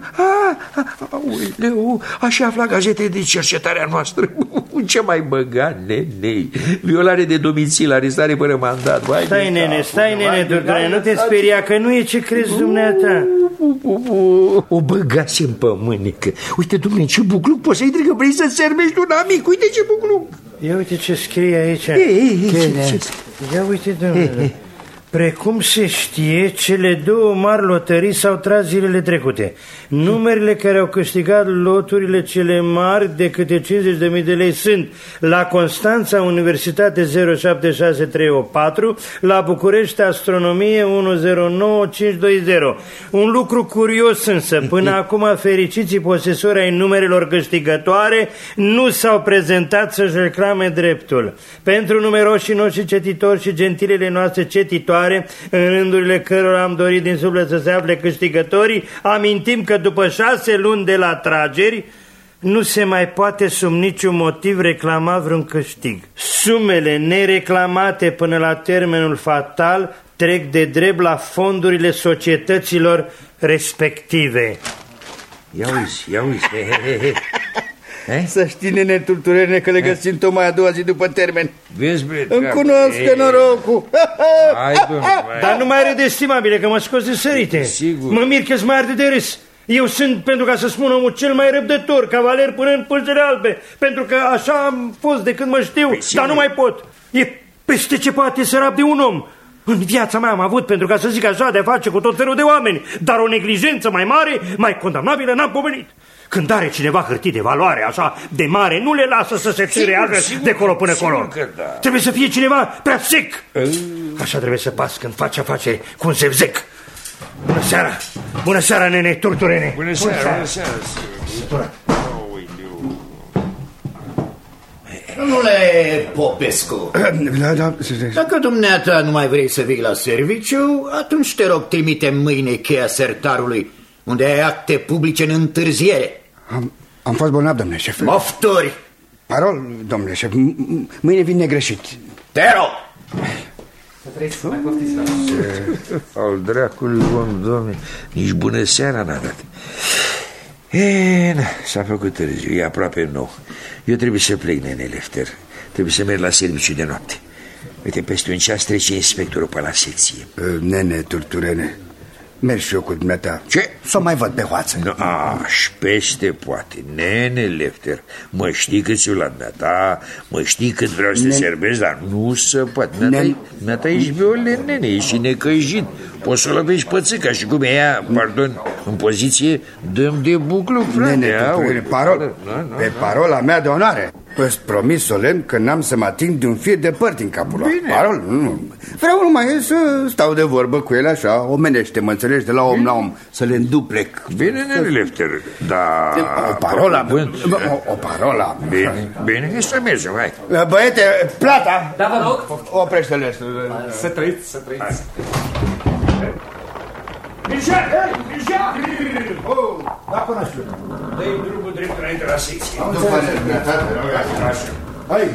Așa afla gazete de cercetarea noastră. Ce mai băga, nene? Violare de domicil, arestare fără mandat. Stai, nene, Turturene, nu te speria, că nu e ce crezi dumneata. O băgase în pămânică. Uite, domnule, ce bucluc poți să-i că vrei să-ți servești un amic. Uite ce bucluc. Ia uite ce scrie aici. Ia uite, domnule. Precum se știe, cele două mari lotării s-au tras zilele trecute. Numerele care au câștigat loturile cele mari de câte 50.000 de lei sunt: la Constanța, Universitate 076314, la București, Astronomie 109520. Un lucru curios însă, până acum fericiții posesori ai numerelor câștigătoare nu s-au prezentat să-și reclame dreptul. Pentru numeroșii noștri cetitori și gentilele noastre cetitoare, viitoare, în rândurile cărora am dorit din suflet să se afle câștigătorii, amintim că după 6 luni de la trageri nu se mai poate sub niciun motiv reclama vreun câștig. Sumele nereclamate până la termenul fatal trec de drept la fondurile societăților respective. Ia uzi. Să știi, nene Turturene, că le găsim tocmai a doua zi după termen. Vezi, bre, îmi cunosc norocul. Dar nu mai râde, estimabile, că mă scos de sărite. Sigur. Mă mir că-ți mai arde de râs. Eu sunt, pentru ca să spun, omul cel mai răbdător, cavaler până în pâlcele albe, pentru că așa am fost de când mă știu, dar nu mai pot. E peste ce poate să rabde un om. În viața mea am avut, pentru ca să zic așa, de a face cu tot felul de oameni, dar o neglijență mai mare, mai condamnabilă, n-am pomenit. Când are cineva hârtii de valoare așa de mare, nu le lasă să se țireagă de colo până colo. Da. Trebuie să fie cineva prea sec. Așa trebuie să pas când face afaceri cu un zevzec. Bună seara! Bună seara, nene Turturene! Bună seara! Domnule Popescu, dacă dumneata nu mai vrei să vii la serviciu, atunci te rog, trimite mâine cheia sertarului, unde ai acte publice în întârziere. Am fost bolnav, domnule șef. Mofturi! Parol, domnule șef, mâine vin negreșit. Te rog! Al dracului, domne, nici bună seara n-a dat. S-a făcut târziu, e aproape 9. Eu trebuie să plec, nene Lefter. Trebuie să merg la serviciu de noapte. Uite, peste un ceas trece inspectorul pe la secție. Nene Turturene, merg și eu cu dumneata. Ce? Să mai văd pe hoață. No, aș peste poate. Nene Lefter, mă știi cât ți-o la dumneata, mă știi cât vreau să te servesc, dar nu se poate. Dumneata ești violent, nene, ești necăjit. Poți să o lovești pe țâca și cum e ea, pardon, în poziție, dăm de buclu, frate. Nene Turturene, pe parola mea de onoare. Îți promis solemn că n-am să mă ating de un fir de păr din capul ăla. Parol, nu. Vreau numai să stau de vorbă cu el așa, omenește, mă înțelegi, de la om la om, să le înduplec. Bine, nene Lefter, dar... O parola. Bine, să mergem, hai. Băiete, plata! Da, vă rog. Oprește-le. Să trăiți, să trăiți. Mircea! Da, până așa. Dă-i drumul drept înainte la secție. Hai,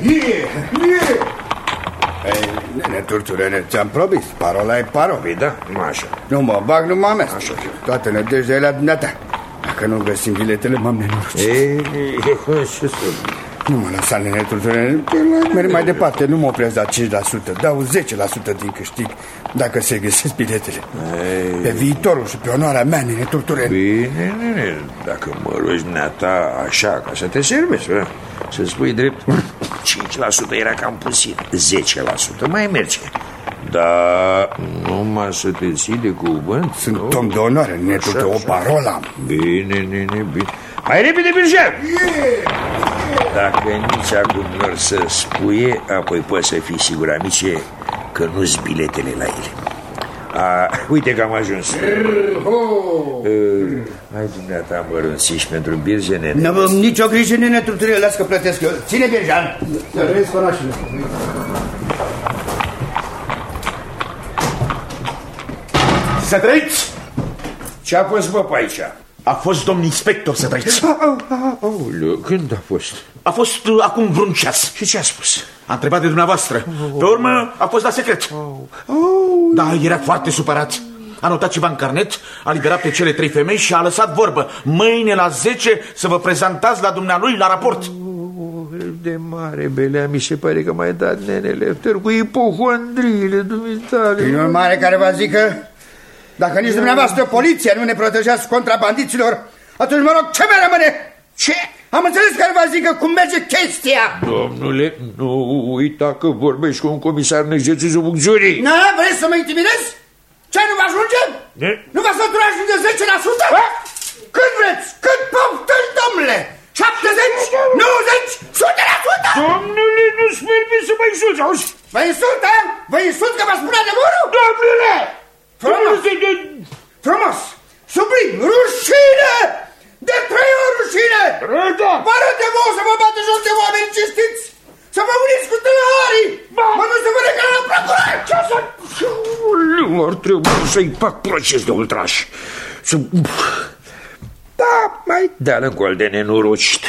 nene Turturene, ți-am promis, parola e parol. Da, nu așa. Nu mă bag, nu mă amestec. Toate nădejdea e la dumneata. Dacă nu găsim biletele, m-am nenorocit. Nu mă lăsa, nene Turturene. Merg mai departe, nu mă opresc la 5%. Dau 10% din câștig dacă se găsesc biletele. Pe viitorul și pe onoarea mea, nene Turturene. Bine, nene, dacă mă rogi dumneata așa, ca să te servești, să spui drept, 5% era cam puțin, 10% mai merge. Dar numai să te ții de cuvânt. Sunt om de onoare, nene Turturene, o parolă. Bine, nene, bine. Mai repede, Mircea! Dacă nici acum nu să spuie, apoi poți să fii sigur, amice, că nu-s biletele la ele. Uite că am ajuns. Hai, dumneata, mă rânsiși pentru birge, nene. Nu am nicio grijă, nene Turturene, las că plătesc eu. Ține birja. Să trăiți, conașule. Să trăiți! Ce-a fost, bă, pe aici? A fost domn inspector, să trăiți. Când a fost? A fost acum vreun ceas. Și ce a spus? A întrebat de dumneavoastră. Pe urmă a fost la secret. Da, era foarte supărat. A notat ceva în carnet, a liberat pe cele 3 femei și a lăsat vorbă. Mâine la 10 să vă prezentați la dumnealui la raport. De mare, Belea, mi se pare că mai dat, nene Lefter, cu ipohondriile dumitale. Prin urmare, care vă zică, dacă nici dumneavoastră poliția nu ne protejați contra bandiților, atunci mă rog, ce mai rămâne? Ce? Am înțeles care vă zică cum merge chestia. Domnule, nu uita că vorbești cu un comisar în exercițiul funcțiunii. Na, vrei să mă intimidezi? Ce, nu vă ajunge? Nu vă saturați de 10%? Cât vreți? Cât poftiți, domnule? 70? 90? 100%? Domnule, nu-ți permis să mă insulți, auzi? Vă insultă? Vă insult că vă spun adevărul? Domnule! Frumos! Sublim! Rușine! De 3 ori rușine! Vă arăt de vouă să vă bate jos de oameni cinstiți! Să vă uniți cu tâlharii! Mă nu să vă regală la procurat! Ce să... Ar trebui să-i fac proces de ultraș. Da, mai dă-l gol de nenorocit.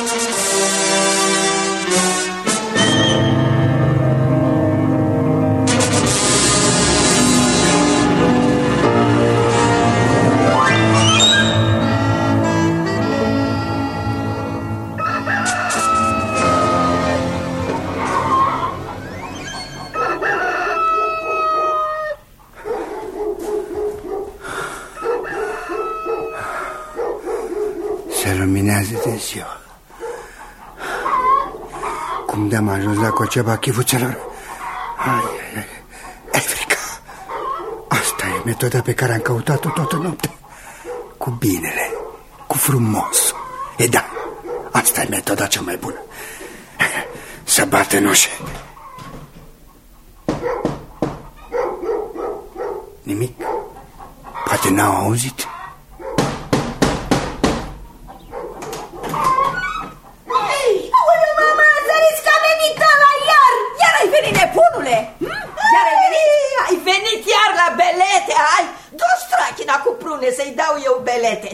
Se luminează de ziua. Cum de-am ajuns la Coceba Chivuțelor? E frică. Asta e metoda pe care am căutat-o toată noaptea. Cu binele, cu frumos. E da, asta e metoda cea mai bună. Să bată în ușă. Nimic. Poate n-au auzit. Ai venit iar la belete, hai! Du-ți trachina cu prune să-i dau eu belete.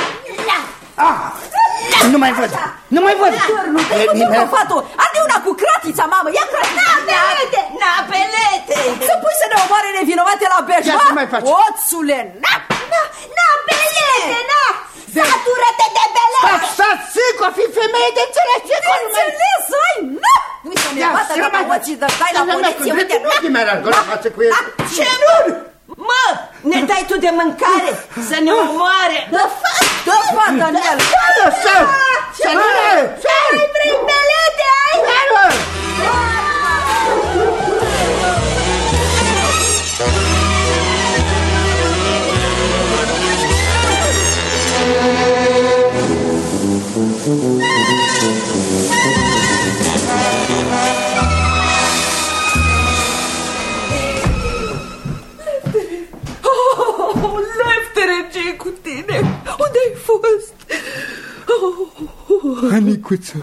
Nu mai văd, nu mai văd. Nu, fatu, ade una cu cratița, mamă, ia cratița. Na belete. Să pui să ne omoare nevinovate la bejma? Ce mai faci? Oțule, na belete, na. Satură-te de belete. Stați, o fi femeie de înțeles. Ce înțeles, ai, na. Nu-i să ne bată de oții de stai la poliție, uite. Ce nu? Mă, ne dai tu de mâncare să ne omoare. Dă fata în el. Ce ai vrei belete, ai? Leftere, ce-i cu tine? Unde ai fost? Anicuță.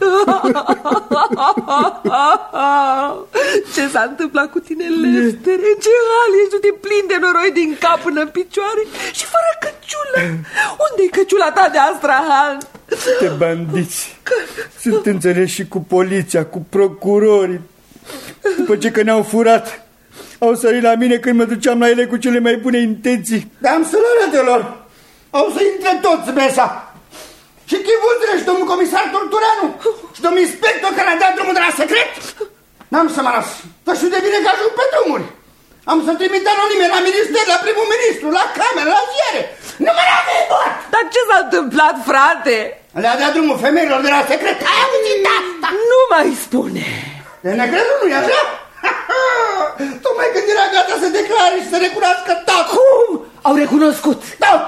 Ce s-a întâmplat cu tine, Leftere? Ce hal ești? Tu te plin de noroi din cap până în picioare și fără căciulă. Unde-i căciula ta de Astrahan? De bandiți. Sunt înțeleși și cu poliția, cu procurorii. După ce că ne-au furat, au sărit la mine când mă duceam la ele cu cele mai bune intenții. Dar am să le arăt lor. Au să intre toți mesa. Și Chivuțele și domnul comisar Turtureanu și domnul inspector care a dat drumul de la secret. N-am să mă las. Vă știu de bine că ajung pe drumuri. Am să trimit anonime la minister, la primul ministru, la cameră, la ziare. Nu mă la viitor! Dar ce s-a întâmplat, frate? Le-a dat drumul femeilor de la secret. Ai auzit asta? Nu mai spune. De necrezul nu-i așa? Tocmai când era gata să declare și să recunoască tot. Cum? Au recunoscut? Tot.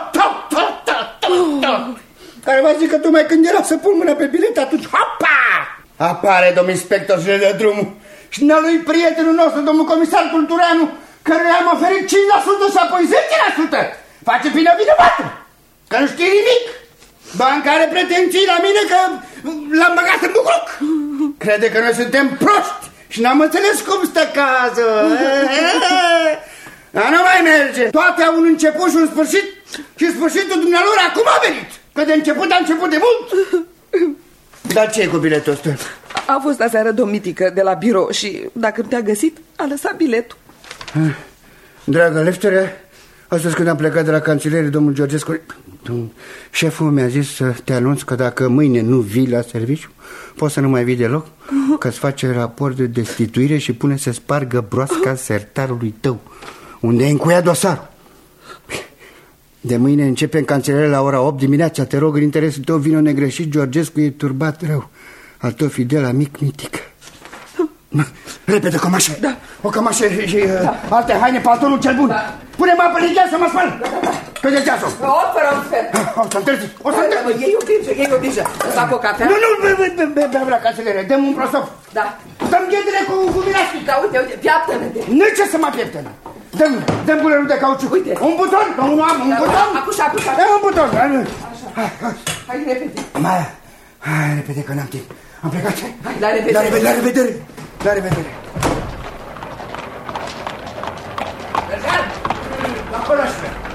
Care va zic că tocmai când era să pun mâna pe bilet, atunci, hopa! Apare domnul inspector și le dă drumul. Și ne-a lui prietenul nostru, domnul comisar Cultureanu, căruia am oferit 5% și apoi 10%. Face bine vinovată, că nu știe nimic. Banca are pretenții la mine că l-am băgat în bucluc. Crede că noi suntem proști și n-am înțeles cum stă cazul. Dar nu mai merge. Toate au un început și un sfârșit și sfârșitul dumnealor acum a venit. Că de început a început de mult. Dar ce e cu biletul ăsta? A fost aseară domnitică de la birou și dacă nu te-a găsit, a lăsat biletul. Dragă Leftere, astăzi când am plecat de la cancellerie, domnul Georgescu, șeful mi-a zis să te anunț că dacă mâine nu vii la serviciu, poți să nu mai vii deloc, că îți face raport de destituire și pune să spargă broasca sertarului tău, unde ai încuiat dosarul. De mâine începe în cancellerie la ora 8 dimineața. Te rog, în interesul tău, vino negreșit. Georgescu e turbat rău. Al tău fidel amic Mitic. Repede, cămașă. Da. O cămașă și alte haine, pantonul cel bun. Da. Pune-mă apă în să mă spăl. Că de ceasul. O să întârzi. Iei o grijă. Îți fac o cafea? Nu, beau la cancellerie. Dăm un prosop. Da. Dăm ghedele cu mirească. Da, uite, piaptă-ne. Nu ce să mă pieptănă. Dăm gulerul de cauciuc. Uite. Un buton? Nu am un buton? Acușa. Dă un buton. Așa. Hai repede. Hai repede că n-am timp. Am plecat. Hai, la revedere. La revedere. La revedere. Berjan!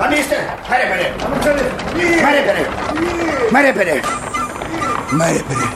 La minister! Mai repede! Mai repede! Mai repede! Mai repede!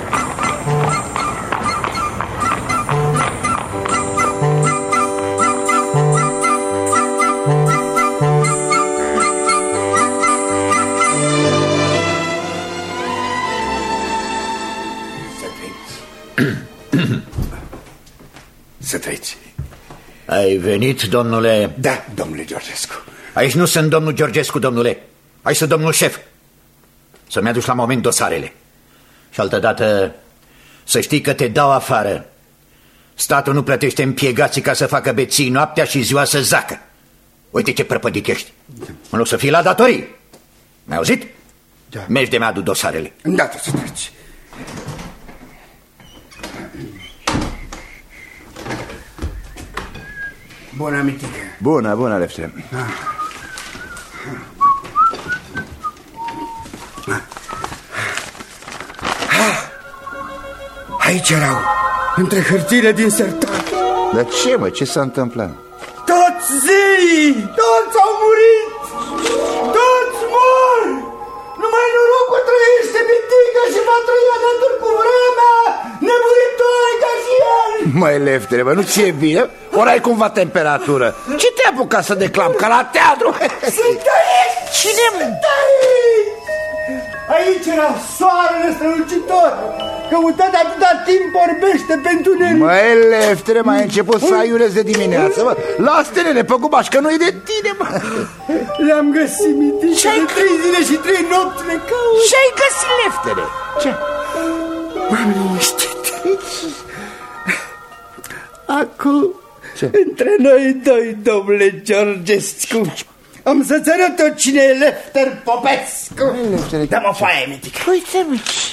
Să treci. Ai venit, domnule? Da, domnule Georgescu. Aici nu sunt domnul Georgescu, domnule. Aici sunt domnul șef. Să-mi aduci la moment dosarele. Și altădată să știi că te dau afară. Statul nu plătește împiegații ca să facă beții noaptea și ziua să zacă. Uite ce prăpădit ești. În loc să fii la datorii. Mi-ai auzit? Da. Mergi de mi-adu dosarele. Îndată să treci. Bună, mitică. Bună, Leftere. Aici erau, între hârtiile din sertar. Dar ce, mă? Ce s-a întâmplat? Toți zeii, toți au murit, toți mor. Numai norocul trăiește, mitică, și va trăi alături cu vremea, nemuritoare ca și el. Măi, Leftere, bă, nu ți-e bine? Ori ai cumva temperatură? Ce te-ai apucat să declam? Ca la teatru? Sunt aici! Cine? Sunt aici! Aici era soarele strălucitor, căutat atâta timp orbește pentru nene. Măi, Leftere, mai ai început să aiurezi de dimineață, mă. Lasă-te, nene, pe gubaș, că nu-i de tine, mă. Le-am găsit, mitică, de 3 zile și 3 nopți le caut. Ce-ai găsit, Leftere? Ce? M-am liniștit. Acum, între noi doi, domnule Georgescu, am să-ți arăt tot cine e Lefter Popescu. Dă-mă o foaie, mitică. Uite-mă, ce...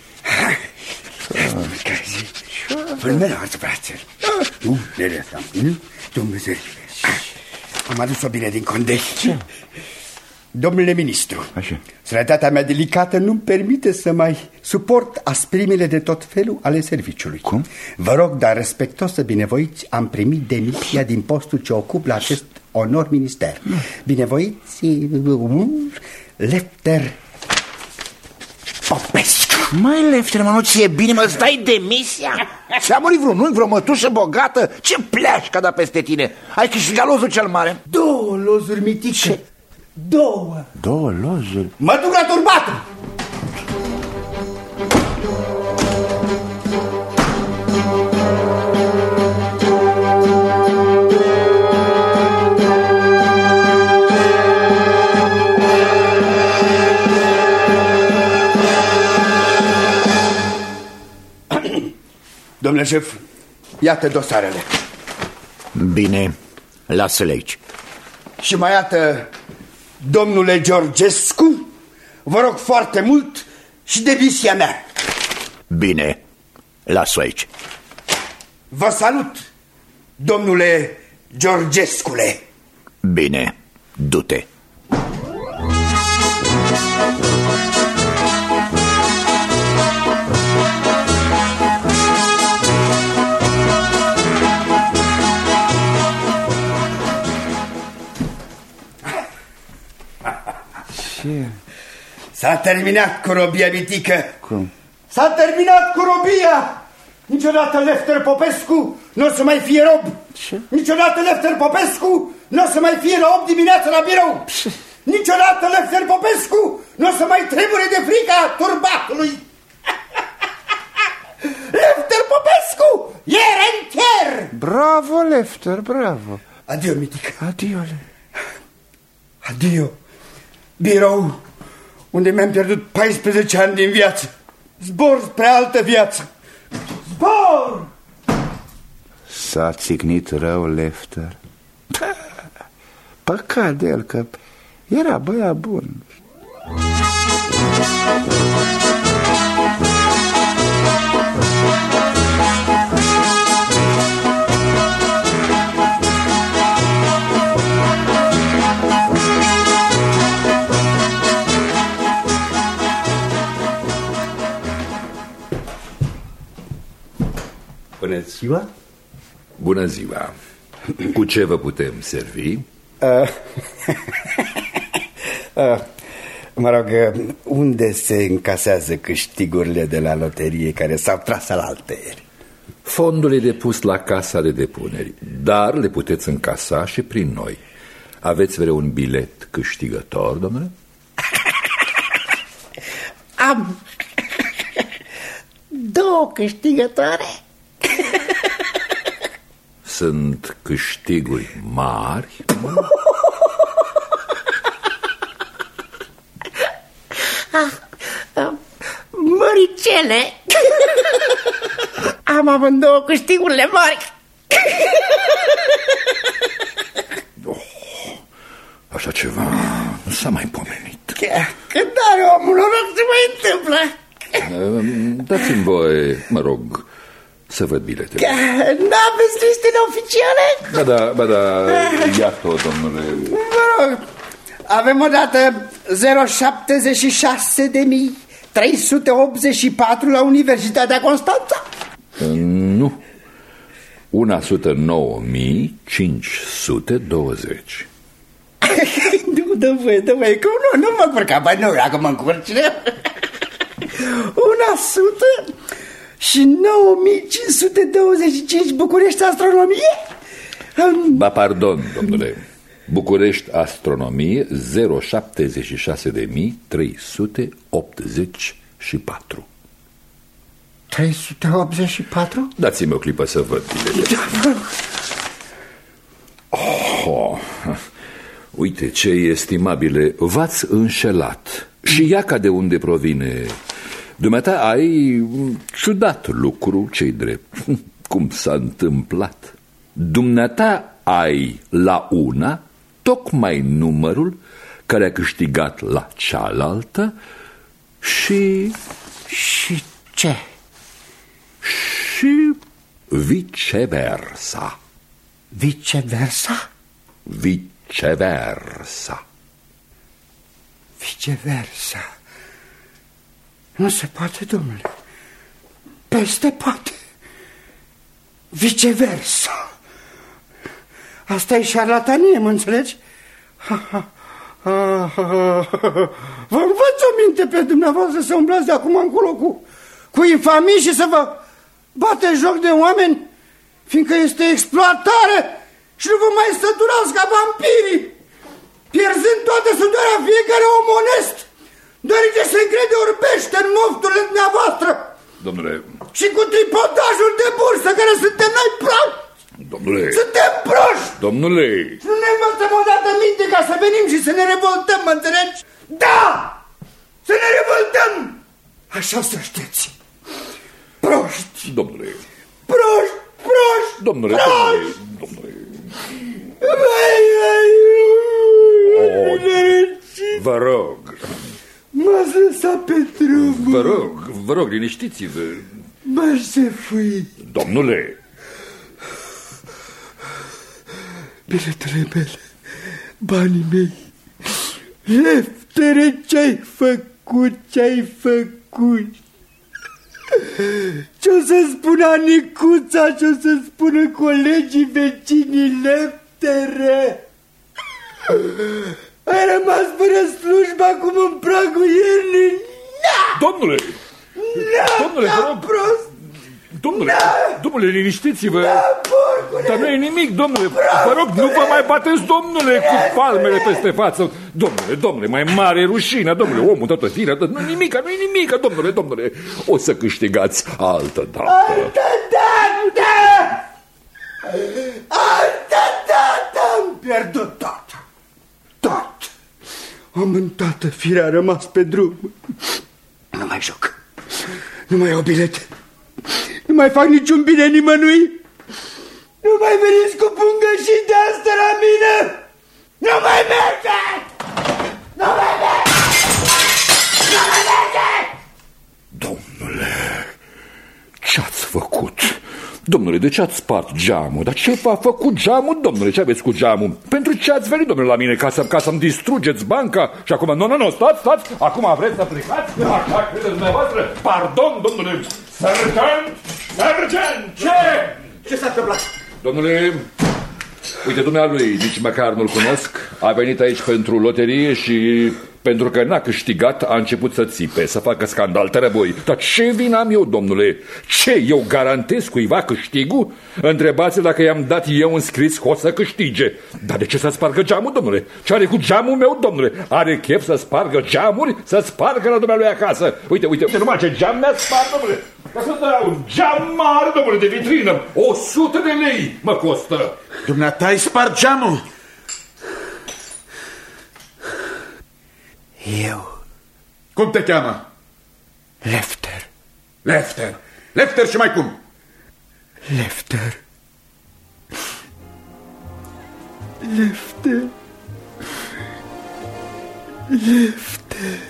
Fă-l ați brațel. Ne lăsăm. Dumnezeu. Am adus-o bine din Condei. Domnule ministru, sănătatea mea delicată nu-mi permite să mai suport asprimile de tot felul ale serviciului. Cum? Vă rog, dar respectos să binevoiți, am primit demisia din postul ce ocup la acest onor minister. Binevoiți, Lefter Popescu. Mai, Leftere, mă, nu ți-e bine, mă, îți dai demisia? Ți-a murit vreo mătușă bogată? Ce pleașcă da peste tine? Ai câștigat lozul cel mare? 2 lozuri, mitică. 2. 2 lozuri? Mă duc la turbatul. Domnule șef, iată dosarele. Bine, lasă-le aici. Și mai iată, domnule Georgescu, vă rog foarte mult și demisia mea. Bine, lasă-o aici. Vă salut, domnule Georgescule. Bine, du-te. S-a terminat corobia, mitică. Cum? S-a terminat corobia. Niciodată Lefter Popescu nu o să mai fie rob. Ce? Niciodată Lefter Popescu nu o să mai fie la 8 dimineața la birou. Niciodată Lefter Popescu nu o să mai trebure de frica turbatului. Lefter Popescu e rentier. Bravo, Lefter, bravo. Adio, mitică. Adiole. Adio, birou unde mi-am pierdut 14 ani din viață. Zbor spre altă viață. Zbor! S-a țignit rău, Lefter. Păcat de el, că era băiat bun. Bună ziua! Bună ziua! Cu ce vă putem servi? Mă rog, unde se încasează câștigurile de la loterie care s-au tras alaltăieri? Fondul e depus la casa de depuneri, dar le puteți încasa și prin noi. Aveți vreun bilet câștigător, domnule? Am 2 câștigătoare. Sunt câștiguri mari? Măricele. Am amândouă câștigurile mari. Așa ceva nu s-a mai pomenit. Când are omul noroc se mai întâmplă. Dați-mi voie, mă rog, să văd biletele. N-aveți listele oficiale? Ba da, iată-o, domnule. Mă rog, avem odată 076.384 la Universitatea Constanța. Nu, 109.520. Nu, dă voie, că nu mă încurca, băi, nu, dacă mă încurci. 109.525 București Astronomie? Ba, pardon, domnule. București Astronomie 076.384. 384? Dați-mi o clipă să văd biletele. Uite ce estimabile, v-ați înșelat. Și iaca de unde provine. Dumneata ai ciudat lucru, ce-i drept. Cum s-a întâmplat? Dumneata ai la una tocmai numărul care a câștigat la cealaltă și... Și ce? Și viceversa. Viceversa? Viceversa. Viceversa. Nu se poate, domnule. Peste poate. Viceversa. Asta e șarlatanie, mă înțelegi? Vă învăț o minte pe dumneavoastră să umblați de acum încolo cu infamii și să vă bate joc de oameni, fiindcă este exploatare și nu vă mai săturați ca vampirii, pierzând toată sudoarea fiecare om onest, deoarece se încrede orbește în mofturile dumneavoastră. Domnule... Și cu tripodajul de bursă care suntem noi proști. Domnule... Suntem proști! Domnule... Nu ne învățăm odată minte ca să venim și să ne revoltăm, mă înțelegi? Da! Să ne revoltăm! Așa să știți. Proști! Domnule... Proști! Proști! Domnule... Proști! Domnule... Vă rog... M-ați lăsat pe drum. Vă rog, liniștiți-vă. M-aș jefui. Domnule... Biletele mele, banii mei. Leftere, ce-ai făcut, ce-ai făcut? Ce-o să spună Anicuța, ce-o să spună colegii vecinii, Leftere? Ai rămas fără slujba acum în pragul iernii? Domnule! Domnule, vă rog! Prost! Domnule, liniștiți-vă! Dar nu e nimic, domnule! Vă rog, nu vă mai bateți, domnule, cu palmele peste față! Domnule, mai mare rușine, domnule, omul toată firea, nu-i nimica, domnule! O să câștigați altă dată! Altă dată am pierdut tot! Am întată firea a rămas pe drum. Nu mai joc. Nu mai iau bilete. Nu mai fac niciun bine nimănui. Nu mai veniți cu pungă și de asta la mine. Nu mai merge! Nu mai merge! Nu mai merge! Domnule, ce-ați făcut? Domnule, de ce ați spart geamul? Dar ce v-a făcut geamul, domnule? Ce aveți cu geamul? Pentru ce ați venit, domnule, la mine? Ca să-mi distrugeți banca? Și acum, nu, stați! Acum vreți să plecați? Așa credeți dumneavoastră? Pardon, domnule! Sergent! Ce? Ce s-a întâmplat? Domnule, Uite, dumnealui nici măcar nu-l cunosc. A venit aici pentru loterie și pentru că n-a câștigat a început să țipe, să facă scandal, tărăboi. Dar ce vin am eu, domnule? Ce, eu garantez cuiva câștigul? Întrebați-l dacă i-am dat eu un scris că o să câștige. Dar de ce să spargă geamul, domnule? Ce are cu geamul meu, domnule? Are chef să spargă geamuri? Să spargă la dumnealui acasă. Uite, numai ce geam mi-a spart, domnule. Ca să dau un geam mare, domnule, de vitrină. 100 de lei mă costă. Dumneata ai spart geamul? Eu. Cum te cheamă? Lefter. Lefter. Lefter și mai cum? Lefter. Lefter. Lefter.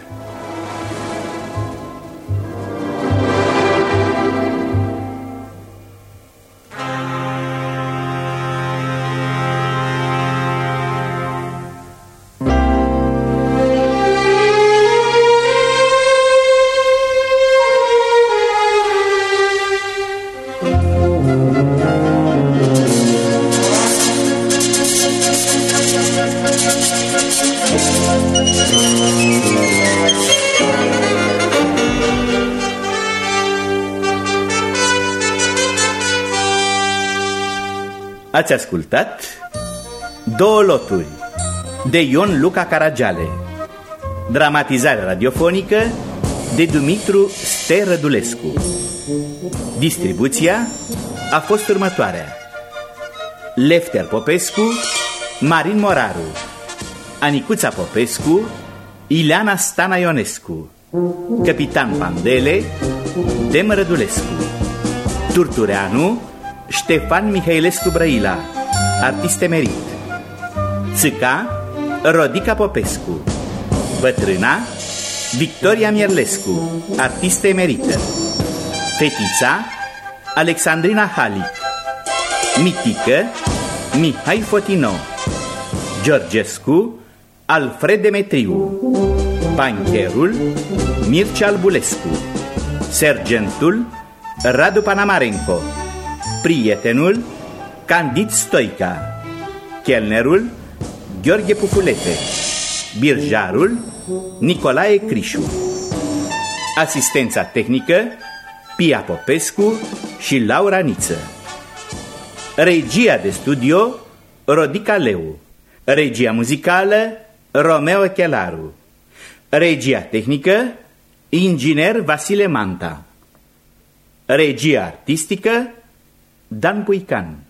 Ați ascultat Două loturi de Ion Luca Caragiale, dramatizare radiofonică de Dumitru Sterădulescu. Distribuția a fost următoarea: Lefter Popescu, Marin Moraru, Anicuța Popescu, Ileana Stana Ionescu, Capitan Pandele, Dem Rădulescu, Turtureanu Ștefan Mihailescu Brăila, artist emerit. Țâca Rodica Popescu. Bătrâna Victoria Mierlescu, artistă emerită. Fetița Alexandrina Halic. Mitică Mihai Fotino. Georgescu Alfred Demetriu. Bancherul Mircea Albulescu. Sergentul Radu Panamarenco. Prietenul Candid Stoica. Chelnerul Gheorghe Pufulete. Birjarul Nicolae Crișu. Asistența tehnică Pia Popescu și Laura Niță. Regia de studio Rodica Leu. Regia muzicală Romeo Chelaru. Regia tehnică inginer Vasile Manta. Regia artistică Dan Puican.